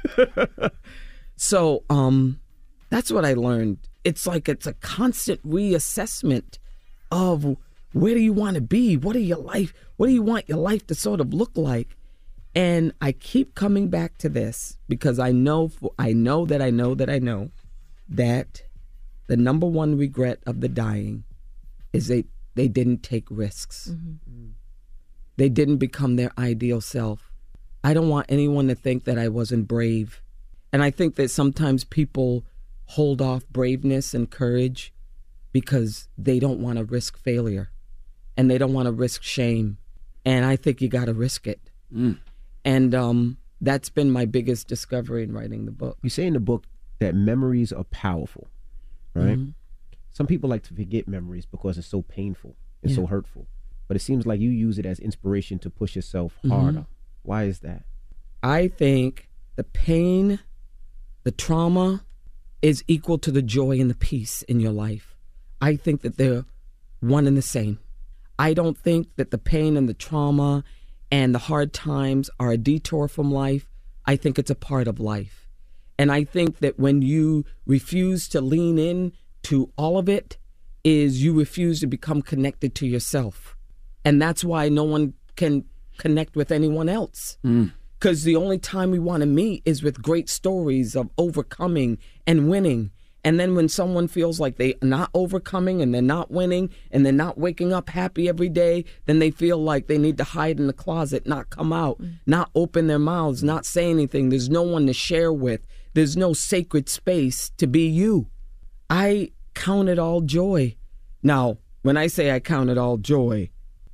So um, that's what I learned. It's like it's a constant reassessment of where do you want to be? What are your life? What do you want your life to sort of look like? And I keep coming back to this because I know, for, I know that I know that I know that the number one regret of the dying is they, they didn't take risks. Mm-hmm. They didn't become their ideal self. I don't want anyone to think that I wasn't brave. And I think that sometimes people hold off braveness and courage because they don't want to risk failure and they don't want to risk shame. And I think you got to risk it. Mm. And um, that's been my biggest discovery in writing the book. You say in the book that memories are powerful, right? Mm-hmm. Some people like to forget memories because it's so painful and Yeah. so hurtful. But it seems like you use it as inspiration to push yourself Mhm. harder. Why is that? I think the pain, the trauma is equal to the joy and the peace in your life. I think that they're one and the same. I don't think that the pain and the trauma and the hard times are a detour from life. I think it's a part of life. And I think that when you refuse to lean in to all of it, is you refuse to become connected to yourself. And that's why no one can connect with anyone else. Mm. Because the only time we want to meet is with great stories of overcoming and winning. And then when someone feels like they're not overcoming and they're not winning and they're not waking up happy every day, then they feel like they need to hide in the closet, not come out, mm. not open their mouths, not say anything. There's no one to share with. There's no sacred space to be you. I count it all joy. Now, when I say I count it all joy,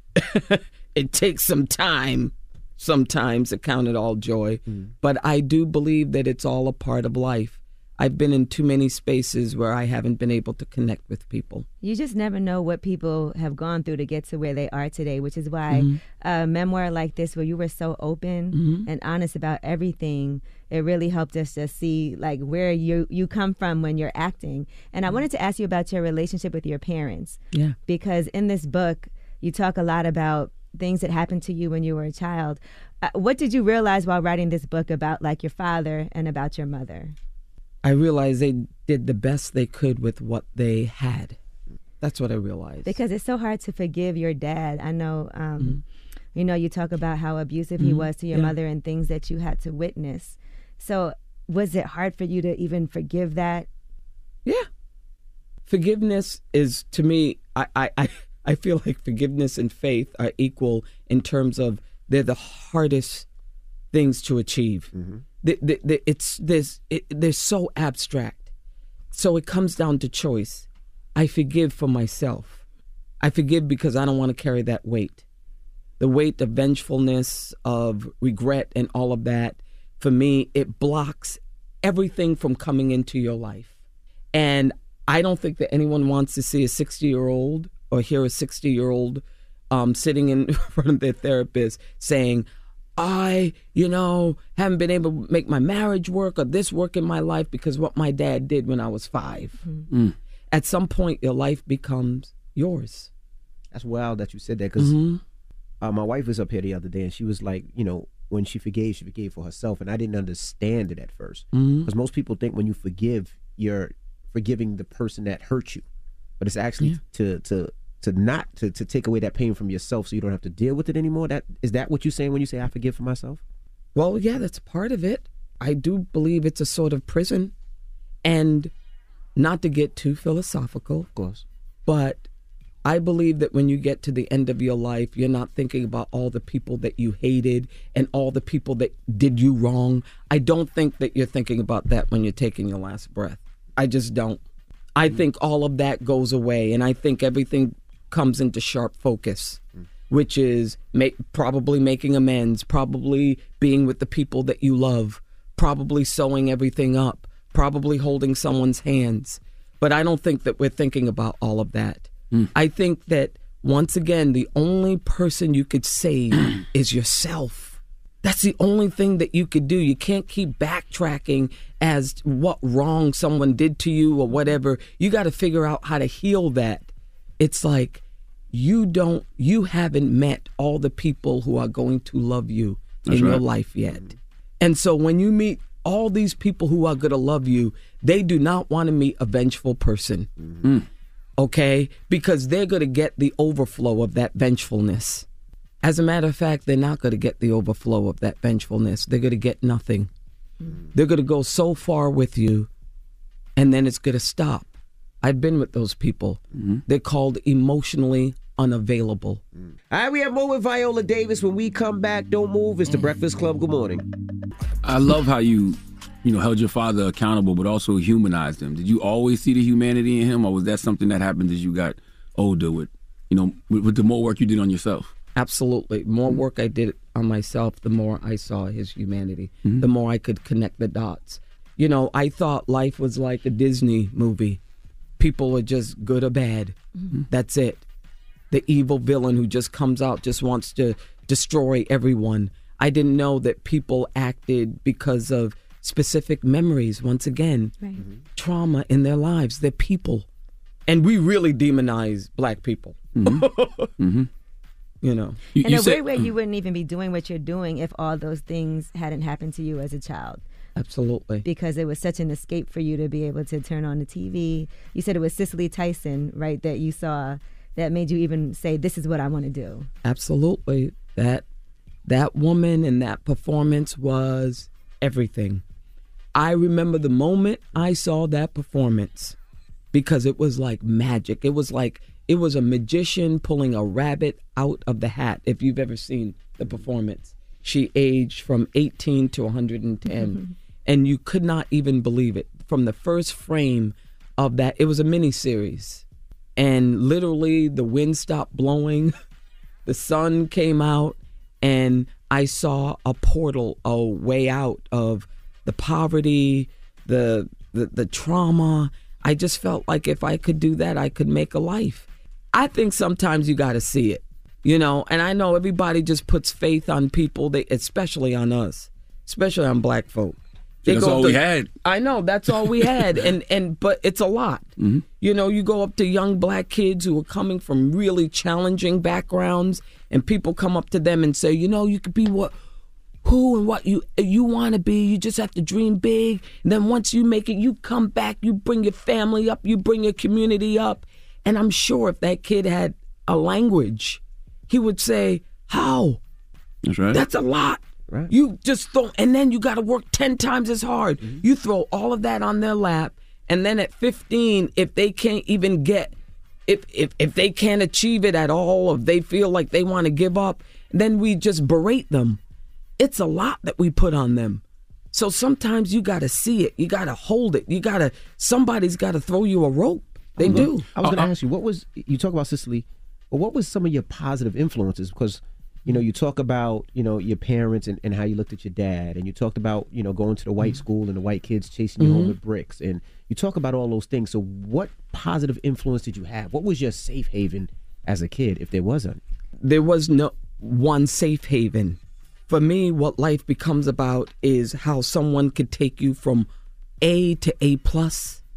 it takes some time sometimes to count it all joy. Mm. But I do believe that it's all a part of life. I've been in too many spaces where I haven't been able to connect with people. You just never know what people have gone through to get to where they are today, which is why mm-hmm. a memoir like this, where you were so open mm-hmm. and honest about everything, it really helped us to see like where you, you come from when you're acting. And I wanted to ask you about your relationship with your parents. Yeah. Because in this book, you talk a lot about things that happened to you when you were a child. Uh, what did you realize while writing this book about like your father and about your mother? I realized they did the best they could with what they had. That's what I realized. Because it's so hard to forgive your dad. I know, um, mm-hmm. you know, you talk about how abusive mm-hmm. he was to your yeah. mother and things that you had to witness. So was it hard for you to even forgive that? Yeah. Forgiveness is, to me, I, I, I, I feel like forgiveness and faith are equal in terms of they're the hardest things to achieve. Mm-hmm. The, the, the, it's this. It, they're so abstract. So it comes down to choice. I forgive for myself. I forgive because I don't want to carry that weight. The weight of vengefulness, of regret, and all of that. For me, it blocks everything from coming into your life. And I don't think that anyone wants to see a sixty-year-old or hear a sixty-year-old um, sitting in front of their therapist saying, I, you know, haven't been able to make my marriage work or this work in my life because what my dad did when I was five. Mm. at some point your life becomes yours. That's wild that you said that, because Mm-hmm. uh, my wife was up here the other day, and she was like, you know, when she forgave, she forgave for herself, and I didn't understand it at first, because Mhm. most people think when you forgive, you're forgiving the person that hurt you, but it's actually Yeah. to to to not to, to take away that pain from yourself, so you don't have to deal with it anymore. That is that what you're saying when you say I forgive for myself? Well, yeah, that's part of it. I do believe it's a sort of prison. And not to get too philosophical, of course, but I believe that when you get to the end of your life, you're not thinking about all the people that you hated and all the people that did you wrong. I don't think that you're thinking about that when you're taking your last breath. I just don't. I think all of that goes away, and I think everything comes into sharp focus, which is ma- probably making amends, probably being with the people that you love, probably sewing everything up, probably holding someone's hands. But I don't think that we're thinking about all of that. Mm. I think that, once again, the only person you could save is yourself. That's the only thing that you could do. You can't keep backtracking as what wrong someone did to you or whatever. You got to figure out how to heal that. It's like you don't, you haven't met all the people who are going to love you That's in right. your life yet. And so when you meet all these people who are going to love you, they do not want to meet a vengeful person. Mm. Okay? Because they're going to get the overflow of that vengefulness. As a matter of fact, they're not going to get the overflow of that vengefulness. They're going to get nothing. They're going to go so far with you, and then it's going to stop. I've been with those people. Mm-hmm. They're called emotionally unavailable. All right, we have more with Viola Davis. When we come back, don't move. It's the Breakfast Club. Good morning. I love how you, you know, held your father accountable, but also humanized him. Did you always see the humanity in him, or was that something that happened as you got older with, you know, with, with the more work you did on yourself? Absolutely. The more work I did on myself, the more I saw his humanity, Mhm. the more I could connect the dots. You know, I thought life was like a Disney movie. People are just good or bad. Mhm. That's it. The evil villain who just comes out, just wants to destroy everyone. I didn't know that people acted because of specific memories, once again, Right. trauma in their lives. They're people. And we really demonize black people. Mm-hmm. You know. In a weird way, you wouldn't even be doing what you're doing if all those things hadn't happened to you as a child. Absolutely. Because it was such an escape for you to be able to turn on the T V. You said it was Cicely Tyson, right, that you saw that made you even say, this is what I want to do. Absolutely. That that woman and that performance was everything. I remember the moment I saw that performance because it was like magic. It was like it was a magician pulling a rabbit out of the hat, if you've ever seen the performance. She aged from eighteen to one hundred ten, and you could not even believe it. From the first frame of that, it was a miniseries, and literally the wind stopped blowing, the sun came out, and I saw a portal, a way out of the poverty, the the, the trauma. I just felt like if I could do that, I could make a life. I think sometimes you got to see it, you know, and I know everybody just puts faith on people, they, especially on us, especially on black folk. They That's go all to- we had. I know, that's all we had. and, and But it's a lot. Mm-hmm. You know, you go up to young black kids who are coming from really challenging backgrounds, and people come up to them and say, you know, you could be what, who and what you you want to be. You just have to dream big. And then once you make it, you come back, you bring your family up, you bring your community up. And I'm sure if that kid had a language, he would say, how? That's right. That's a lot. Right. You just throw, and then you got to work ten times as hard. Mm-hmm. You throw all of that on their lap, and then at fifteen, if they can't even get, if if if they can't achieve it at all, if they feel like they want to give up, then we just berate them. It's a lot that we put on them. So sometimes you got to see it. You got to hold it. You got to. Somebody's got to throw you a rope. They I was do. Gonna, I was going to ask you, what was you talk about Cicely? Well, what was some of your positive influences? Because you know, you talk about, you know, your parents and, and how you looked at your dad, and you talked about, you know, going to the white school and the white kids chasing you Mm-hmm. home with bricks, and you talk about all those things. So what positive influence did you have? What was your safe haven as a kid, if there was any? There was no one safe haven. For me, what life becomes about is how someone could take you from A to A plus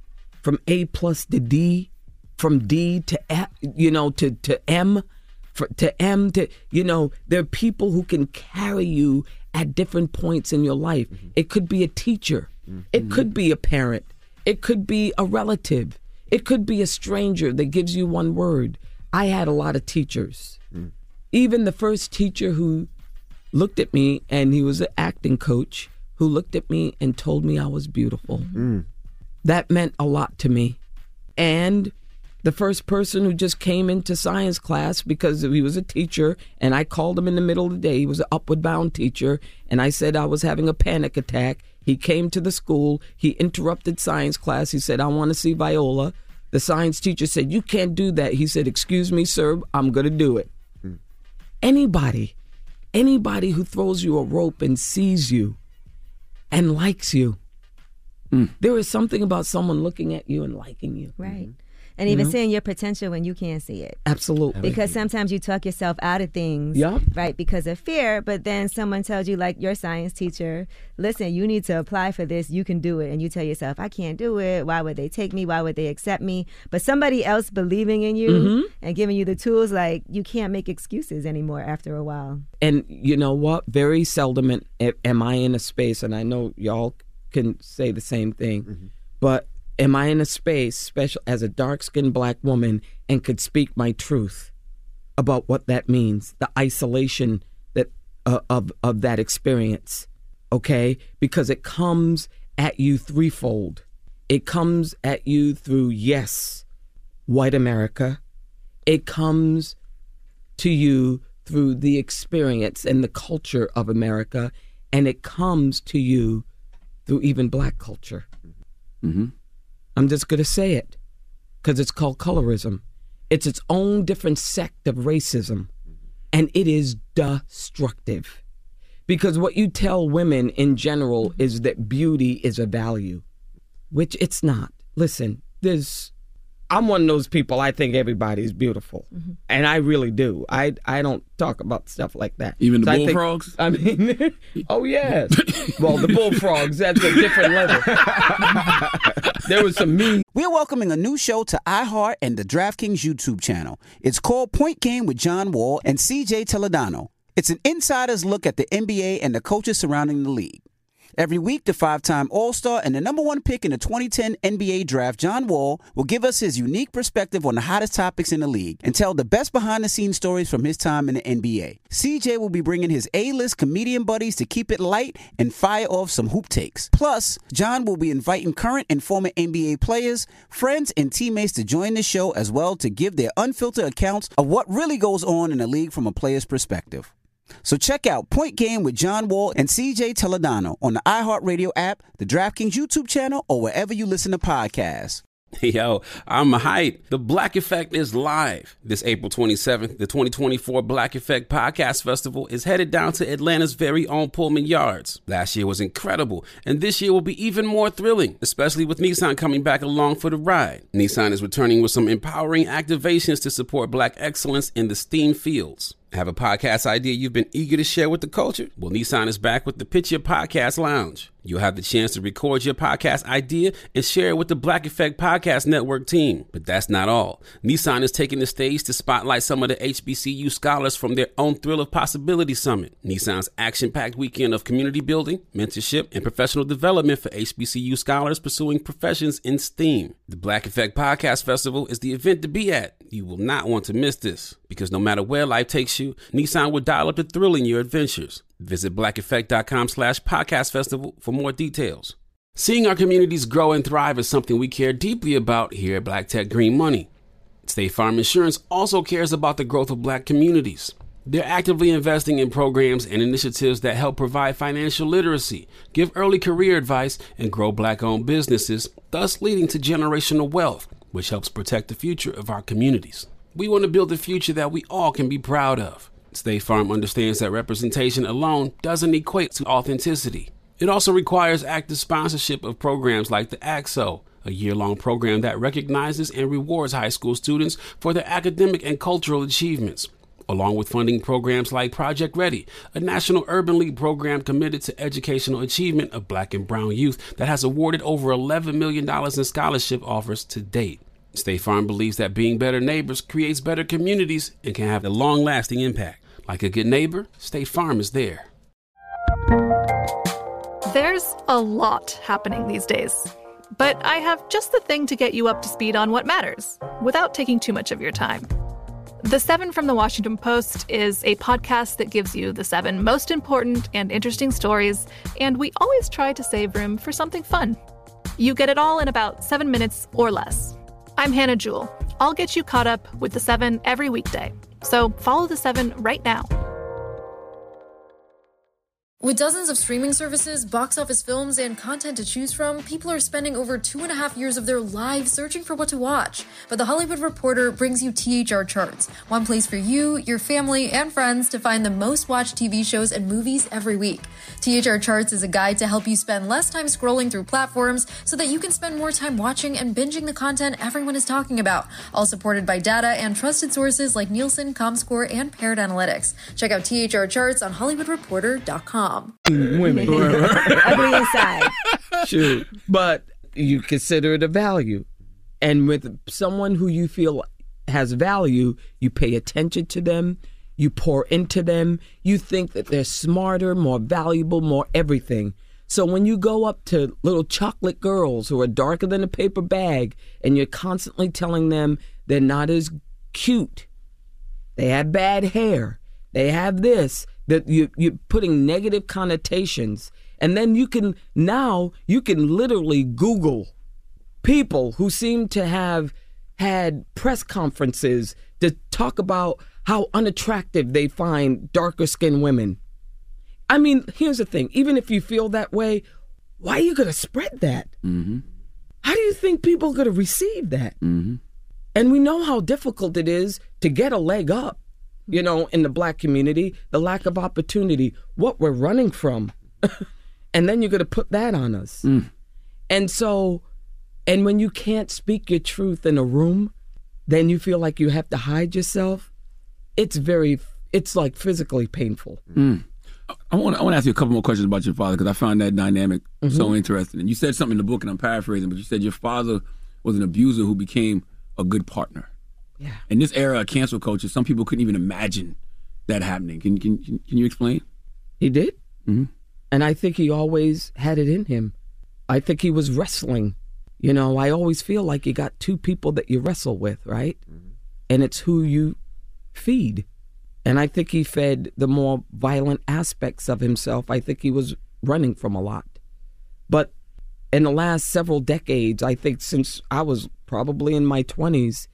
from A plus to D, from D to F, you know, to, to M, for, to M to, you know, there are people who can carry you at different points in your life. Mm-hmm. It could be a teacher. Mm-hmm. It could be a parent. It could be a relative. It could be a stranger that gives you one word. I had a lot of teachers. Mm. Even the first teacher who looked at me, and he was an acting coach, who looked at me and told me I was beautiful. Mm. That meant a lot to me. And the first person who just came into science class because he was a teacher, and I called him in the middle of the day. He was an upward bound teacher, and I said I was having a panic attack. He came to the school. He interrupted science class. He said, I want to see Viola. The science teacher said, you can't do that. He said, excuse me, sir, I'm going to do it. Mm. Anybody, anybody who throws you a rope and sees you and likes you, mm. there is something about someone looking at you and liking you. Right. Mm-hmm. And even You know? seeing your potential when you can't see it. Absolutely. Because sometimes you talk yourself out of things, Yeah. right, because of fear, but then someone tells you, like your science teacher, listen, you need to apply for this, you can do it. And you tell yourself, I can't do it. Why would they take me? Why would they accept me? But somebody else believing in you Mhm. and giving you the tools, like you can't make excuses anymore after a while. And you know what? Very seldom am, am I in a space, and I know y'all can say the same thing, mm-hmm. but am I in a space, special as a dark-skinned black woman, and could speak my truth about what that means, the isolation that uh, of of that experience, okay? Because it comes at you threefold. It comes at you through, yes, white America. It comes to you through the experience and the culture of America, and it comes to you through even black culture. Mm-hmm. I'm just going to say it because it's called colorism. It's its own different sect of racism, and it is destructive. Because what you tell women in general is that beauty is a value, which it's not. Listen, there's, I'm one of those people, I think everybody's beautiful. Mm-hmm. And I really do. I I don't talk about stuff like that. Even the So I think- bullfrogs? I mean, oh, yes. Well, the bullfrogs, that's a different level. There was some mean. We're welcoming a new show to iHeart and the DraftKings YouTube channel. It's called Point Game with John Wall and C J Toledano. It's an insider's look at the N B A and the coaches surrounding the league. Every week, the five-time All-Star and the number one pick in the twenty ten N B A draft, John Wall, will give us his unique perspective on the hottest topics in the league and tell the best behind-the-scenes stories from his time in the N B A. C J will be bringing his A-list comedian buddies to keep it light and fire off some hoop takes. Plus, John will be inviting current and former N B A players, friends, and teammates to join the show as well to give their unfiltered accounts of what really goes on in the league from a player's perspective. So check out Point Game with John Wall and C J Toledano on the iHeartRadio app, the DraftKings YouTube channel, or wherever you listen to podcasts. Yo, I'm hyped. The Black Effect is live. This April twenty-seventh, the twenty twenty-four Black Effect Podcast Festival is headed down to Atlanta's very own Pullman Yards. Last year was incredible, and this year will be even more thrilling, especially with Nissan coming back along for the ride. Nissan is returning with some empowering activations to support Black excellence in the STEAM fields. Have a podcast idea you've been eager to share with the culture? Well, Nissan is back with the Pitch Your Podcast Lounge. You'll have the chance to record your podcast idea and share it with the Black Effect Podcast Network team. But that's not all. Nissan is taking the stage to spotlight some of the H B C U scholars from their own Thrill of Possibility Summit. Nissan's action-packed weekend of community building, mentorship, and professional development for H B C U scholars pursuing professions in STEAM. The Black Effect Podcast Festival is the event to be at. You will not want to miss this, because no matter where life takes you, Nissan will dial up the thrill in your adventures. Visit blackeffect.com slash podcast festival for more details. Seeing our communities grow and thrive is something we care deeply about here at Black Tech Green Money. State Farm Insurance also cares about the growth of Black communities. They're actively investing in programs and initiatives that help provide financial literacy, give early career advice, and grow Black-owned businesses, thus leading to generational wealth, which helps protect the future of our communities. We want to build a future that we all can be proud of. State Farm understands that representation alone doesn't equate to authenticity. It also requires active sponsorship of programs like the A X O, a year-long program that recognizes and rewards high school students for their academic and cultural achievements. along with funding programs like Project Ready, a National Urban League program committed to educational achievement of Black and brown youth that has awarded over eleven million dollars in scholarship offers to date. State Farm believes that being better neighbors creates better communities and can have a long-lasting impact. Like a good neighbor, State Farm is there. There's a lot happening these days, but I have just the thing to get you up to speed on what matters without taking too much of your time. The Seven from the Washington Post is a podcast that gives you the seven most important and interesting stories, and we always try to save room for something fun. You get it all in about seven minutes or less. I'm Hannah Jewell. I'll get you caught up with the Seven every weekday. So follow the Seven right now. With dozens of streaming services, box office films, and content to choose from, people are spending over two and a half years of their lives searching for what to watch. But The Hollywood Reporter brings you T H R Charts, one place for you, your family, and friends to find the most watched T V shows and movies every week. T H R Charts is a guide to help you spend less time scrolling through platforms so that you can spend more time watching and binging the content everyone is talking about, all supported by data and trusted sources like Nielsen, Comscore, and Paired Analytics. Check out T H R Charts on Hollywood Reporter dot com. Women. Ugly inside. Shoot. But you consider it a value. And with someone who you feel has value, you pay attention to them, you pour into them, you think that they're smarter, more valuable, more everything. So when you go up to little chocolate girls who are darker than a paper bag and you're constantly telling them they're not as cute, they have bad hair, they have this, that you, you're putting negative connotations. And then you can, now you can literally Google people who seem to have had press conferences to talk about how unattractive they find darker skinned women. I mean, here's the thing. Even if you feel that way, why are you going to spread that? Mm-hmm. How do you think people are going to receive that? Mm-hmm. And we know how difficult it is to get a leg up. You know, in the Black community, the lack of opportunity, what we're running from. And then you're going to put that on us. Mm. And so, and when you can't speak your truth in a room, then you feel like you have to hide yourself. It's very, it's like physically painful. Mm. I want, I want to ask you a couple more questions about your father because I found that dynamic Mm-hmm. so interesting. And you said something in the book, and I'm paraphrasing, but you said your father was an abuser who became a good partner. Yeah. In this era of cancel culture, some people couldn't even imagine that happening. Can can can you explain? He did. Mm-hmm. And I think he always had it in him. I think he was wrestling. You know, I always feel like you got two people that you wrestle with, right? Mm-hmm. And it's who you feed. And I think he fed the more violent aspects of himself. I think he was running from a lot. But in the last several decades, I think since I was probably in my twenties,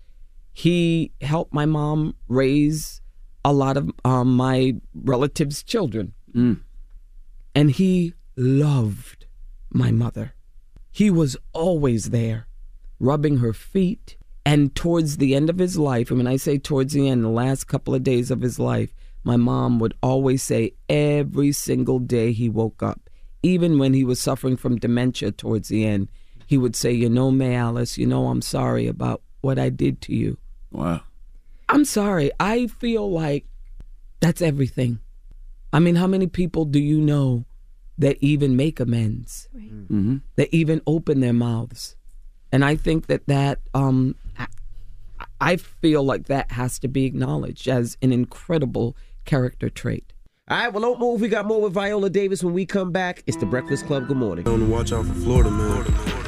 he helped my mom raise a lot of um, my relatives' children. Mm. And he loved my mother. He was always there, rubbing her feet. And towards the end of his life, and when I say towards the end, the last couple of days of his life, my mom would always say every single day he woke up, even when he was suffering from dementia towards the end, he would say, you know, May Alice, you know, I'm sorry about what I did to you. Wow. I'm sorry. I feel like that's everything. I mean, how many people do you know that even make amends, right. mm-hmm. that even open their mouths? And I think that that, um, I feel like that has to be acknowledged as an incredible character trait. All right, well, don't move. We got more with Viola Davis when we come back. It's the Breakfast Club. Good morning. Don't watch out for Florida, man.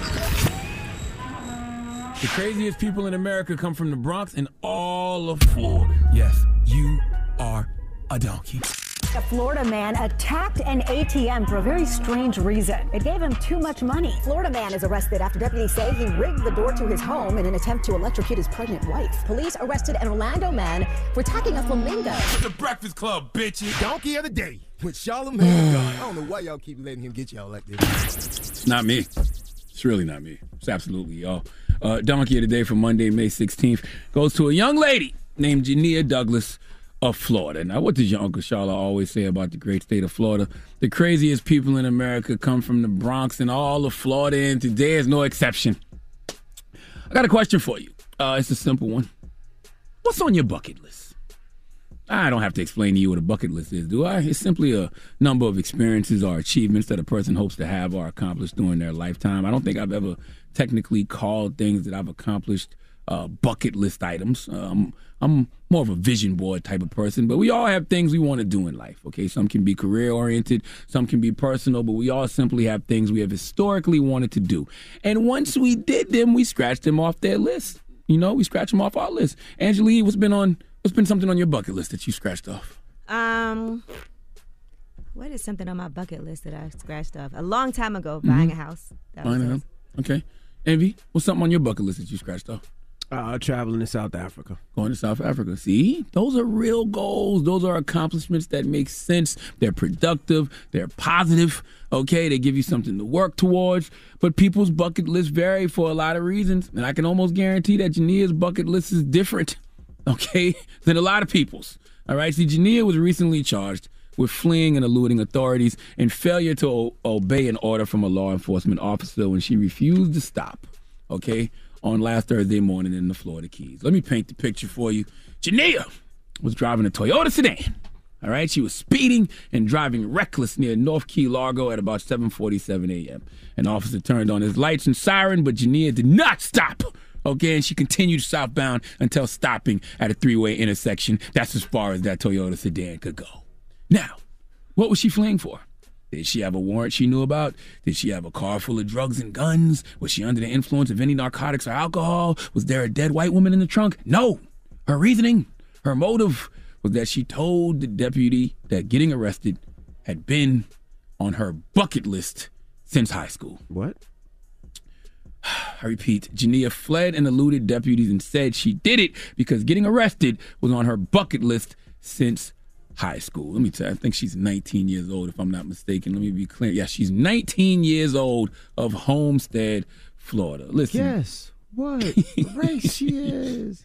The craziest people in America come from the Bronx and all of Florida. Yes, you are a donkey. A Florida man attacked an A T M for a very strange reason. It gave him too much money. Florida man is arrested after deputies say he rigged the door to his home in an attempt to electrocute his pregnant wife. Police arrested an Orlando man for attacking a flamingo. It's the Breakfast Club, bitches. Donkey of the day with Charlamagne. I don't know why y'all keep letting him get y'all like this. It's not me. It's really not me. It's absolutely y'all. Uh, Donkey of the day for Monday, May sixteenth goes to a young lady named Jania Douglas of Florida. Now, what does your Uncle Charla always say about the great state of Florida? The craziest people in America come from the Bronx and all of Florida, and today is no exception. I got a question for you. Uh, it's a simple one. What's on your bucket list? I don't have to explain to you what a bucket list is, do I? It's simply a number of experiences or achievements that a person hopes to have or accomplish during their lifetime. I don't think I've ever technically called things that I've accomplished uh, bucket list items. Um, I'm more of a vision board type of person, but we all have things we want to do in life, okay? Some can be career-oriented, some can be personal, but we all simply have things we have historically wanted to do. And once we did them, we scratched them off their list. You know, we scratch them off our list. Angela Yee, what's been on? What's been something on your bucket list that you scratched off? Um, what is something on my bucket list that I scratched off? A long time ago, buying Mm-hmm. a house. That Buying was a it. house. Okay. Envy, what's something on your bucket list that you scratched off? Uh, traveling to South Africa. Going to South Africa. See, those are real goals. Those are accomplishments that make sense. They're productive. They're positive. Okay, they give you something to work towards. But people's bucket lists vary for a lot of reasons. And I can almost guarantee that Jania's bucket list is different, okay, than a lot of people's. All right, see, Jania was recently charged with fleeing and eluding authorities and failure to o- obey an order from a law enforcement officer when she refused to stop, okay, on last Thursday morning in the Florida Keys. Let me paint the picture for you. Jania was driving a Toyota sedan. All right, she was speeding and driving reckless near North Key Largo at about seven forty-seven a.m. An officer turned on his lights and siren, but Jania did not stop. Okay, and she continued southbound until stopping at a three-way intersection. That's as far as that Toyota sedan could go. Now, what was she fleeing for? Did she have a warrant she knew about? Did she have a car full of drugs and guns? Was she under the influence of any narcotics or alcohol? Was there a dead white woman in the trunk? No. Her reasoning, her motive was that she told the deputy that getting arrested had been on her bucket list since high school. What? I repeat, Jania fled and eluded deputies and said she did it because getting arrested was on her bucket list since high school. Let me tell you, I think she's nineteen years old, if I'm not mistaken. Let me be clear. Yeah, she's nineteen years old of Homestead, Florida. Listen. Yes. What race she is.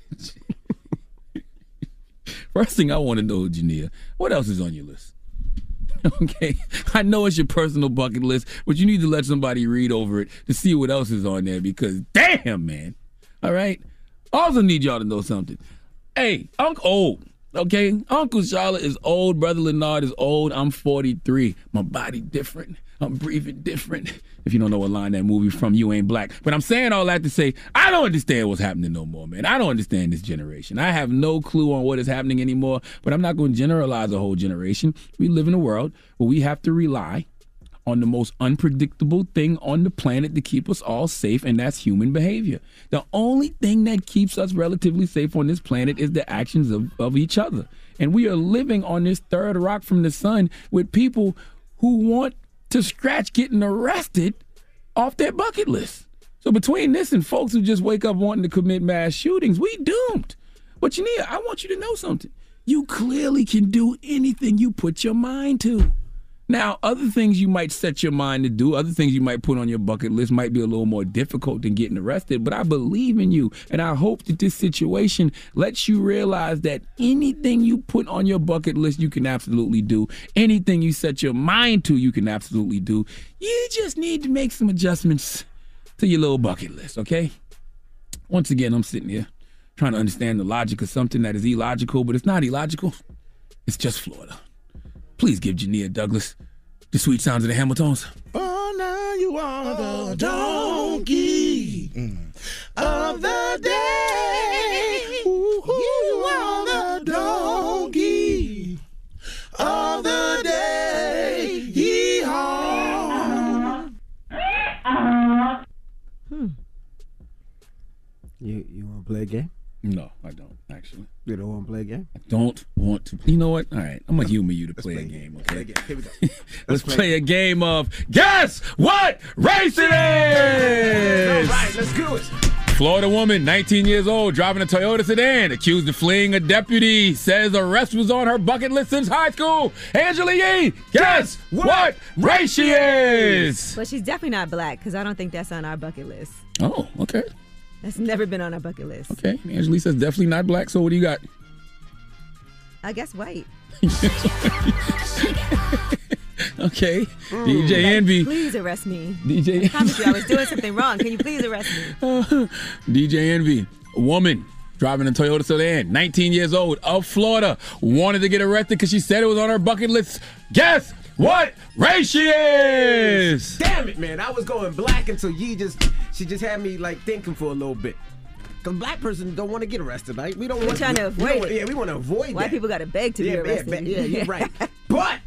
First thing I want to know, Jania, what else is on your list? Okay, I know it's your personal bucket list, but you need to let somebody read over it to see what else is on there because damn, man. All right? I also need y'all to know something. Hey, I'm old. Okay, Uncle Charlotte is old. Brother Leonard is old. I'm forty-three. My body different. I'm breathing different. If you don't know what line that movie from, you ain't black. But I'm saying all that to say, I don't understand what's happening no more, man. I don't understand this generation. I have no clue on what is happening anymore, but I'm not going to generalize a whole generation. We live in a world where we have to rely on the most unpredictable thing on the planet to keep us all safe, and that's human behavior. The only thing that keeps us relatively safe on this planet is the actions of, of each other. And we are living on this third rock from the sun with people who want to scratch getting arrested off their bucket list. So between this and folks who just wake up wanting to commit mass shootings, we doomed. But Jania, I want you to know something. You clearly can do anything you put your mind to. Now, other things you might set your mind to do, other things you might put on your bucket list might be a little more difficult than getting arrested, but I believe in you, and I hope that this situation lets you realize that anything you put on your bucket list, you can absolutely do. Anything you set your mind to, you can absolutely do. You just need to make some adjustments to your little bucket list, okay? Once again, I'm sitting here trying to understand the logic of something that is illogical, but it's not illogical. It's just Florida. Please give Jania Douglas the sweet sounds of the Hamiltons. Oh, now you are the donkey of the day. Ooh, you are the donkey of the day. Yee-haw. Hmm. You you want to play a game? No, I don't, actually. You don't want to play a game? I don't want to. You know what? All right, I'm going to humor you to play, play a game, okay? Play a game. Here we go. Let's, Let's play. play a game of Guess What Race It Is! All right, let's do it. Florida woman, nineteen years old, driving a Toyota sedan, accused of fleeing a deputy, says arrest was on her bucket list since high school. Angela Yee, guess what, what race she is? Well, she's definitely not black because I don't think that's on our bucket list. Oh, okay. That's never been on our bucket list. Okay, Angela says definitely not black, so what do you got? I guess white. Okay, Mm. D J Like, Envy. Please arrest me. D J I promise you I was doing something wrong. Can you please arrest me? D J Envy, a woman driving a Toyota Sedan, nineteen years old, of Florida, wanted to get arrested because she said it was on her bucket list. Guess what race she is? Damn it, man. I was going black until you just, she just had me like thinking for a little bit. Because black person don't want to get arrested. Like, we don't We're want trying to avoid want, it. Yeah, we want to avoid White that. people got to beg to yeah, be arrested. Yeah, yeah, you're right. But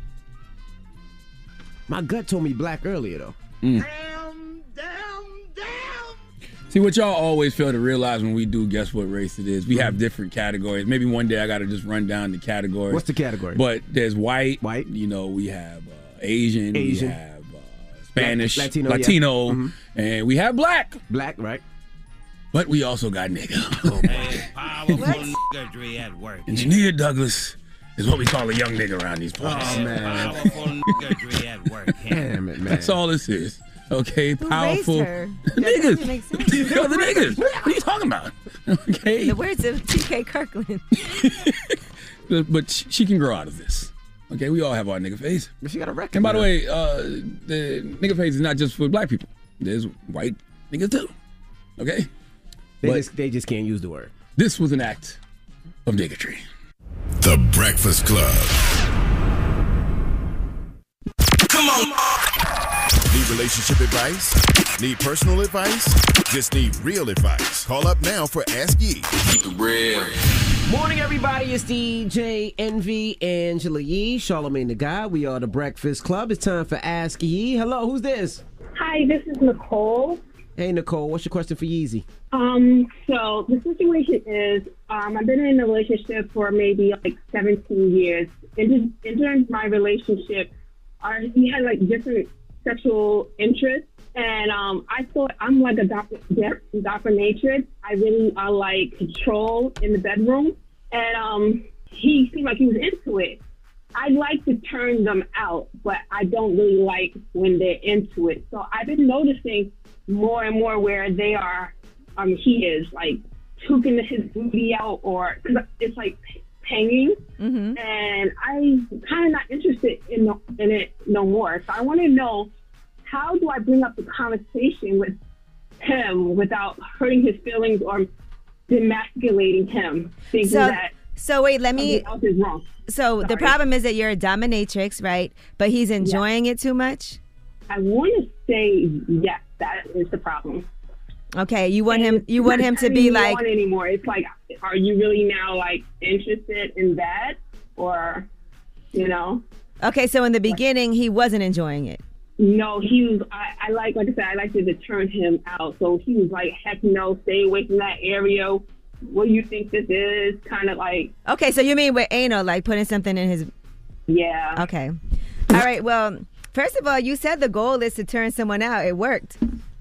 my gut told me black earlier, though. Mm. See, what y'all always fail to realize when we do Guess What Race It Is, we have different categories. Maybe one day I got to just run down the categories. What's the category? But there's white. White. You know, we have uh, Asian. Asian. We have uh, Spanish. Latino. Latino. Yeah. Mm-hmm. And we have black. Black, right. But we also got nigga. Powerful niggery at work. Engineer Douglas is what we call a young nigga around these parts. Oh, man. Powerful niggery at work. Damn it, man. That's all this is. Okay, Who powerful raised her? That niggas. doesn't make sense. The other niggas. What are you talking about? Okay. The words of T K Kirkland. But, but she she can grow out of this. Okay, we all have our nigga face. But she got a record. And by the man. way, uh, the nigga face is not just for black people. There's white niggas too. Okay? They But just, they just can't use the word. this was an act of bigotry. The Breakfast Club. Come on. Need relationship advice? Need personal advice? Just need real advice. Call up now for Ask Yee. Keep it real. Morning, everybody. It's D J Envy, Angela Yee, Charlamagne the Guy. We are the Breakfast Club. It's time for Ask Yee. Hello, who's this? Hi, this is Nicole. Hey, Nicole. What's your question for Yeezy? Um, so the situation is, um, I've been in a relationship for maybe like seventeen years. And in during my relationship, our, we had like different sexual interests, and um, I thought I'm like a doc- dominatrix. I really uh, like control in the bedroom, and um, he seemed like he was into it. I like to turn them out, but I don't really like when they're into it. So I've been noticing more and more where they are, um, he is like toking his booty out, or cause it's like hanging, Mm-hmm. and I'm kind of not interested in no, in it no more. So I want to know, how do I bring up the conversation with him without hurting his feelings or demasculating him, thinking So, that so wait, let me. something else is wrong? So the Sorry. problem is that you're a dominatrix, right? But he's enjoying it too much. I want to say yes, that is the problem. Okay, you want him. You It's want not him to turning be me like. on anymore. It's like, are you really now like interested in that, or you know? Okay, so in the beginning, he wasn't enjoying it. No, he was. I, I like, like I said, I like to turn him out. So he was like, heck no, stay away from that area. What do you think this is? Kind of like. Okay, so you mean with anal, like putting something in his. Yeah. Okay. All right. Well, first of all, you said the goal is to turn someone out. It worked.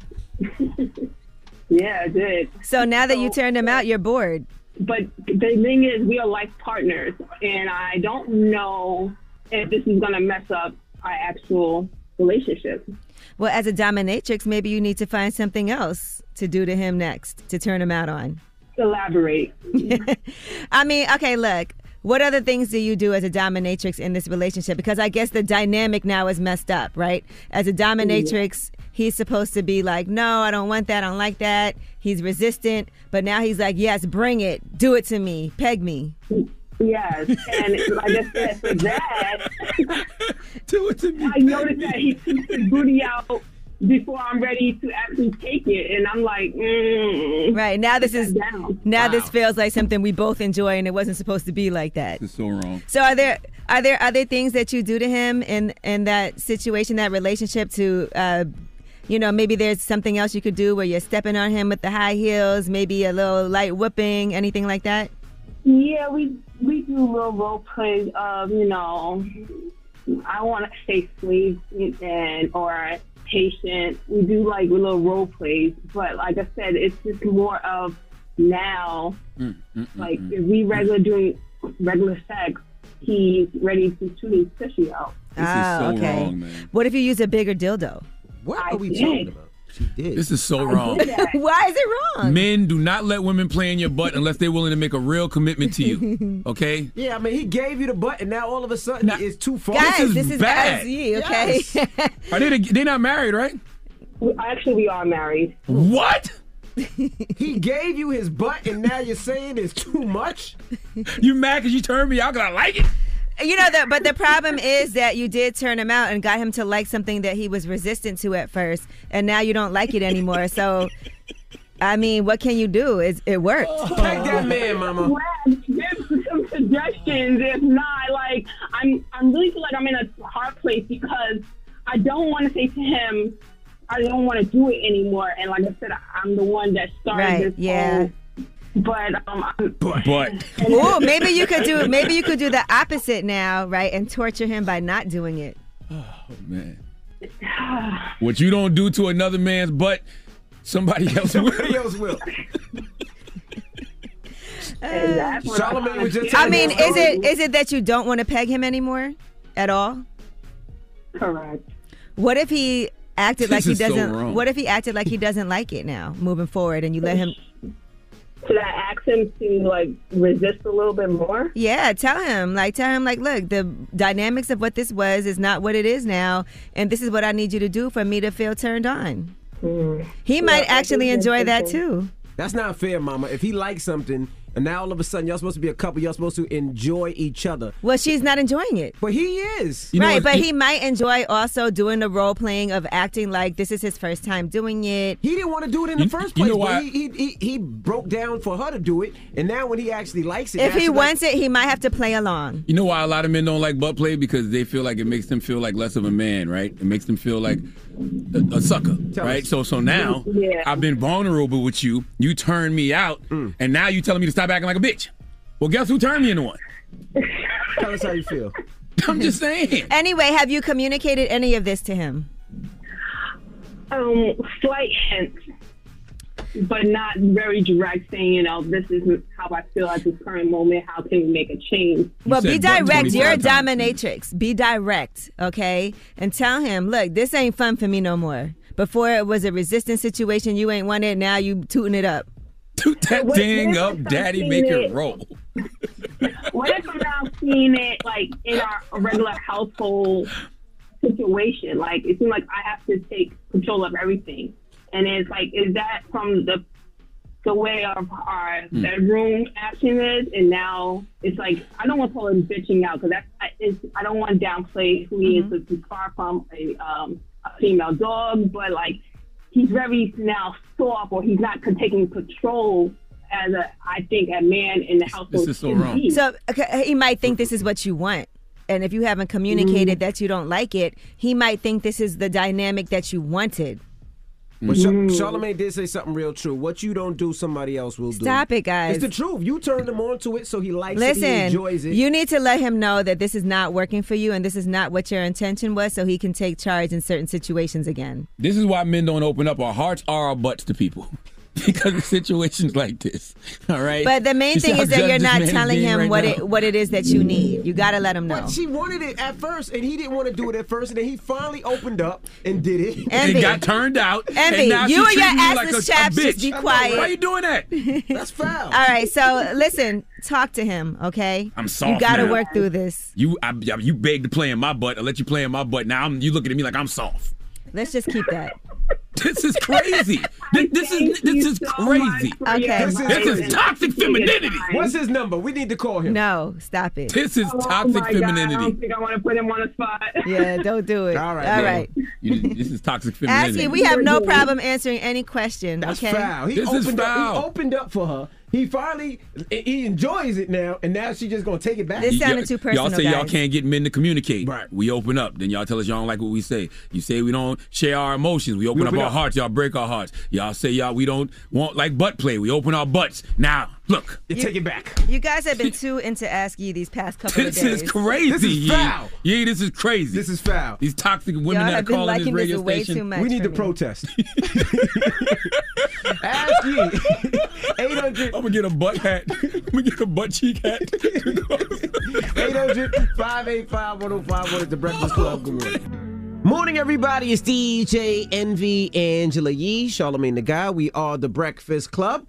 Yeah, it did. So now that you turned him out, you're bored. But the thing is, we are life partners, and I don't know if this is going to mess up our actual relationship. Well, as a dominatrix, maybe you need to find something else to do to him next to turn him out on. Elaborate. I mean, okay, look. What other things do you do as a dominatrix in this relationship? Because I guess the dynamic now is messed up, right? As a dominatrix, he's supposed to be like, no, I don't want that. I don't like that. He's resistant. But now he's like, yes, bring it. Do it to me. Peg me. Yes. And like I said, for that, Do it to me. I noticed that he took his booty out before I'm ready to actually take it. And I'm like, mm, Right. Now this is down. now this feels like something we both enjoy, and it wasn't supposed to be like that. This is so wrong. So are there are there other things that you do to him in in that situation, that relationship, to uh you know, maybe there's something else you could do where you're stepping on him with the high heels, maybe a little light whooping, anything like that? Yeah, we we do little role plays of, you know, I want to say sweet and or patient. We do like little role plays, but like I said, it's just more of now. Mm, mm, Like mm, if we regular doing regular sex, he's ready to shoot his tushy out. This Ah, is so okay. wrong, man. What if you use a bigger dildo? What I are we did. talking about? She did. This is so wrong. Why is it wrong? Men, do not let women play in your butt unless they're willing to make a real commitment to you. Okay? Yeah, I mean, he gave you the butt, and now all of a sudden it's too far. Guys, is this is bad. S E, okay? Are they? They're not married, right? We, actually, we are married. What? He gave you his butt, and now you're saying it's too much? You mad because you turned me out because I like it? You know that, but the problem is that you did turn him out and got him to like something that he was resistant to at first, and now you don't like it anymore. So, I mean, what can you do? It, it worked. Take that man, mama. Give some suggestions. If not, like I'm, I'm really feel like I'm in a hard place because I don't want to say to him, I don't want to do it anymore. And like I said, I'm the one that started Right, this. yeah. Whole, but um, I'm, But, but. Ooh, maybe you could do maybe you could do the opposite now, right? And torture him by not doing it. Oh, man. What you don't do to another man's butt, somebody else will. Somebody else will. Charlamagne was just I mean, is it is it that you don't want to peg him anymore at all? Correct. What if he acted This like he is so doesn't wrong. what if he acted like he doesn't like it now moving forward and you let him Should I ask him to like resist a little bit more? Yeah, tell him. Like tell him like, look, the dynamics of what this was is not what it is now, and this is what I need you to do for me to feel turned on. Mm. He might actually enjoy that too. That's not fair, mama. If he likes something, and now all of a sudden y'all supposed to be a couple, y'all supposed to enjoy each other. Well, she's not enjoying it. But he is. Right, but he might enjoy also doing the role playing of acting like this is his first time doing it. He didn't want to do it in the first place, but he, he, he, he broke down for her to do it, and now when he actually likes it... If now he she like- wants it, he might have to play along. You know why a lot of men don't like butt play? Because they feel like it makes them feel like less of a man, right? It makes them feel like a, a sucker, Tell right? us. So so now Yeah. I've been vulnerable with you. You turned me out, and now you telling me to stop acting like a bitch. Well, guess who turned me into one? Tell us how you feel. I'm just saying. Anyway, have you communicated any of this to him? Um, slight hints, but not very direct. Saying, you know, this is how I feel at this current moment. How can we make a change? Well, be said button direct. You're a twenty-five times. dominatrix. Be direct, okay? And tell him, look, this ain't fun for me no more. Before it was a resistance situation, you ain't want it. Now you tooting it up. Toot that What- ding what if up, I'm daddy, seeing make it it- roll. What if I'm now seeing it like in our regular household situation? Like it seems like I have to take control of everything, and it's like, is that from the the way of our Hmm. bedroom action is? And now it's like I don't want to call it bitching out because that's I- it's, I don't want to downplay who he is. Because he's far from a, um, a female dog, but like he's very now soft, or he's not taking control. As a, I think, a man in the household. This is so should wrong. be. So okay, he might think this is what you want. And if you haven't communicated that you don't like it, he might think this is the dynamic that you wanted. But Char- Charlamagne did say something real true. What you don't do, somebody else will do. Stop it, guys. It's the truth. You turned him on to it, so he likes it, he Listen, enjoys it. you need to let him know that this is not working for you and this is not what your intention was, so he can take charge in certain situations again. This is why men don't open up our hearts or our butts to people. Because of situations like this. All right? But the main You see thing how is that judged you're this not man is telling being him right what now? it what it is that you need. You got to let him know. But she wanted it at first, and he didn't want to do it at first, and then he finally opened up and did it. Envy. It got turned out. Envy, and now you she and your treating me like assless a, a chaps just bitch. be quiet. Why you doing that? That's foul. All right, so listen, talk to him, okay? I'm soft You got to now. work through this. You I, you begged to play in my butt. I let you play in my butt. Now I'm, you looking at me like I'm soft. Let's just keep that. This is crazy. this, this is this is crazy. Okay. This is, this is toxic femininity. What's his number? We need to call him. No, stop it. This is Oh toxic my God, I femininity. don't think I want to put him on the spot. Yeah, don't do it. All right, All man. right. You- this is toxic femininity. Ashley, we have no problem answering any question, That's okay? foul. He This is opened up. foul. He opened up for her. He finally he enjoys it now, and now she's just gonna take it back. This sounded Y'all- too personal, Y'all say y'all guys. can't get men to communicate. Right. We open up. Then y'all tell us y'all don't like what we say. You say we don't share our emotions. We open We up open our up. hearts. Y'all break our hearts. Y'all say y'all we don't want like butt play. We open our butts. Now, look. You take it back. You guys have been too into Ask Ye these past couple This of days. is crazy. This is Yee. foul. Yeah, this is crazy. This is foul. These toxic women Y'all that are have been calling this liking this radio way station. too much. We need for to me. protest. Ask Ye. eight hundred I'm gonna get a butt hat. I'm gonna get a butt cheek hat. eight hundred, five eight five, one oh five one is the Breakfast Club. Good morning. Morning, everybody. It's D J Envy, Angela Yee, Charlamagne the Guy. We are the Breakfast Club.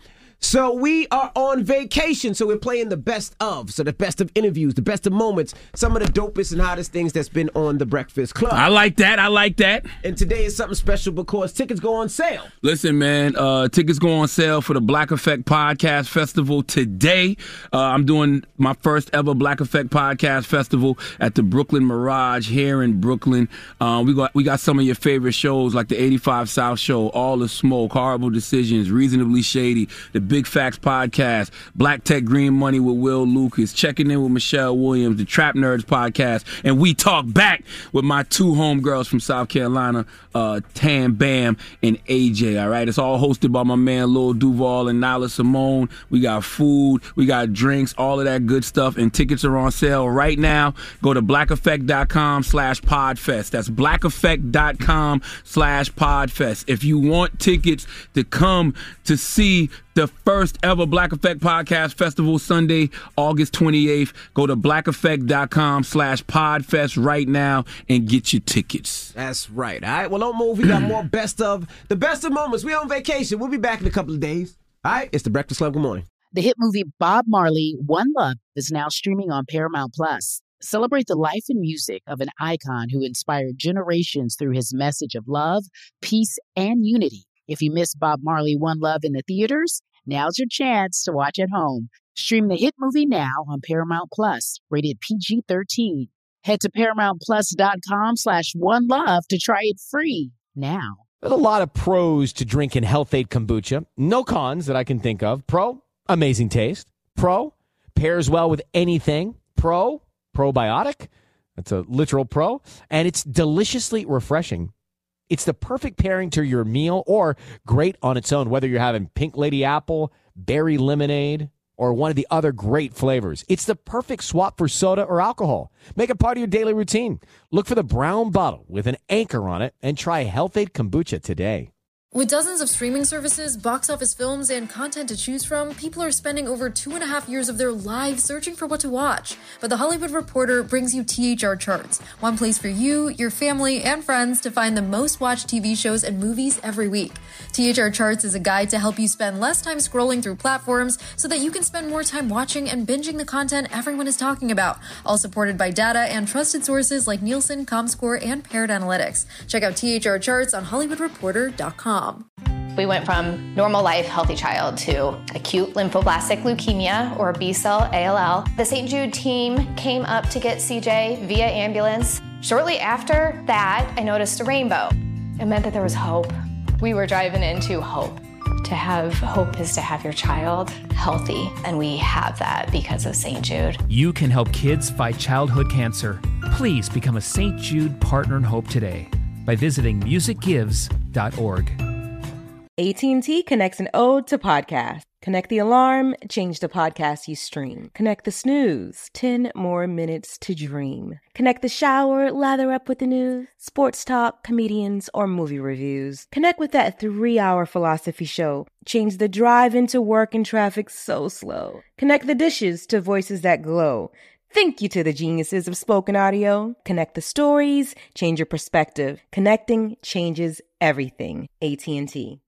So we are on vacation, so we're playing the best of. So the best of interviews, the best of moments, some of the dopest and hottest things that's been on the Breakfast Club. I like that. I like that. And today is something special because tickets go on sale. Listen, man, uh, tickets go on sale for the Black Effect Podcast Festival today. Uh, I'm doing my first ever Black Effect Podcast Festival at the Brooklyn Mirage here in Brooklyn. Uh, we got we got some of your favorite shows like the eighty-five South Show, All the Smoke, Horrible Decisions, Reasonably Shady, the Big Facts Podcast, Black Tech Green Money with Will Lucas, Checking In with Michelle Williams, the Trap Nerds Podcast, and We Talk Back with my two homegirls from South Carolina, uh, Tam Bam and A J, all right? It's all hosted by my man Lil Duval and Nyla Simone. We got food, we got drinks, all of that good stuff, and tickets are on sale right now. Go to blackeffect.com slash podfest. That's blackeffect.com slash podfest. If you want tickets to come to see the first ever Black Effect Podcast Festival Sunday, August twenty-eighth. Go to blackeffect.com slash podfest right now and get your tickets. That's right. All right, well, don't move. We got more best of, the best of moments. We on vacation. We'll be back in a couple of days. All right, it's the Breakfast Club. Good morning. The hit movie Bob Marley, One Love is now streaming on Paramount Plus. Celebrate the life and music of an icon who inspired generations through his message of love, peace, and unity. If you missed Bob Marley, One Love in the theaters, now's your chance to watch at home. Stream the hit movie now on Paramount Plus, rated P G thirteen. Head to ParamountPlus.com slash One Love to try it free now. There's a lot of pros to drinking Health-Ade kombucha. No cons that I can think of. Pro, amazing taste. Pro, pairs well with anything. Pro, probiotic. That's a literal pro. And it's deliciously refreshing. It's the perfect pairing to your meal or great on its own, whether you're having Pink Lady Apple, berry lemonade, or one of the other great flavors. It's the perfect swap for soda or alcohol. Make it part of your daily routine. Look for the brown bottle with an anchor on it and try Health-Ade kombucha today. With dozens of streaming services, box office films, and content to choose from, people are spending over two and a half years of their lives searching for what to watch. But The Hollywood Reporter brings you T H R Charts, one place for you, your family, and friends to find the most watched T V shows and movies every week. T H R Charts is a guide to help you spend less time scrolling through platforms so that you can spend more time watching and binging the content everyone is talking about, all supported by data and trusted sources like Nielsen, Comscore, and Paired Analytics. Check out T H R Charts on hollywood reporter dot com. We went from normal life, healthy child to acute lymphoblastic leukemia, or B-cell A L L. The Saint Jude team came up to get C J via ambulance. Shortly after that, I noticed a rainbow. It meant that there was hope. We were driving into hope. To have hope is to have your child healthy, and we have that because of Saint Jude. You can help kids fight childhood cancer. Please become a Saint Jude Partner in Hope today by visiting music gives dot org. A T and T connects an ode to podcast. Connect the alarm, change the podcast you stream. Connect the snooze, ten more minutes to dream. Connect the shower, lather up with the news, sports talk, comedians, or movie reviews. Connect with that three-hour philosophy show. Change the drive into work and traffic so slow. Connect the dishes to voices that glow. Thank you to the geniuses of spoken audio. Connect the stories, change your perspective. Connecting changes everything. A T and T.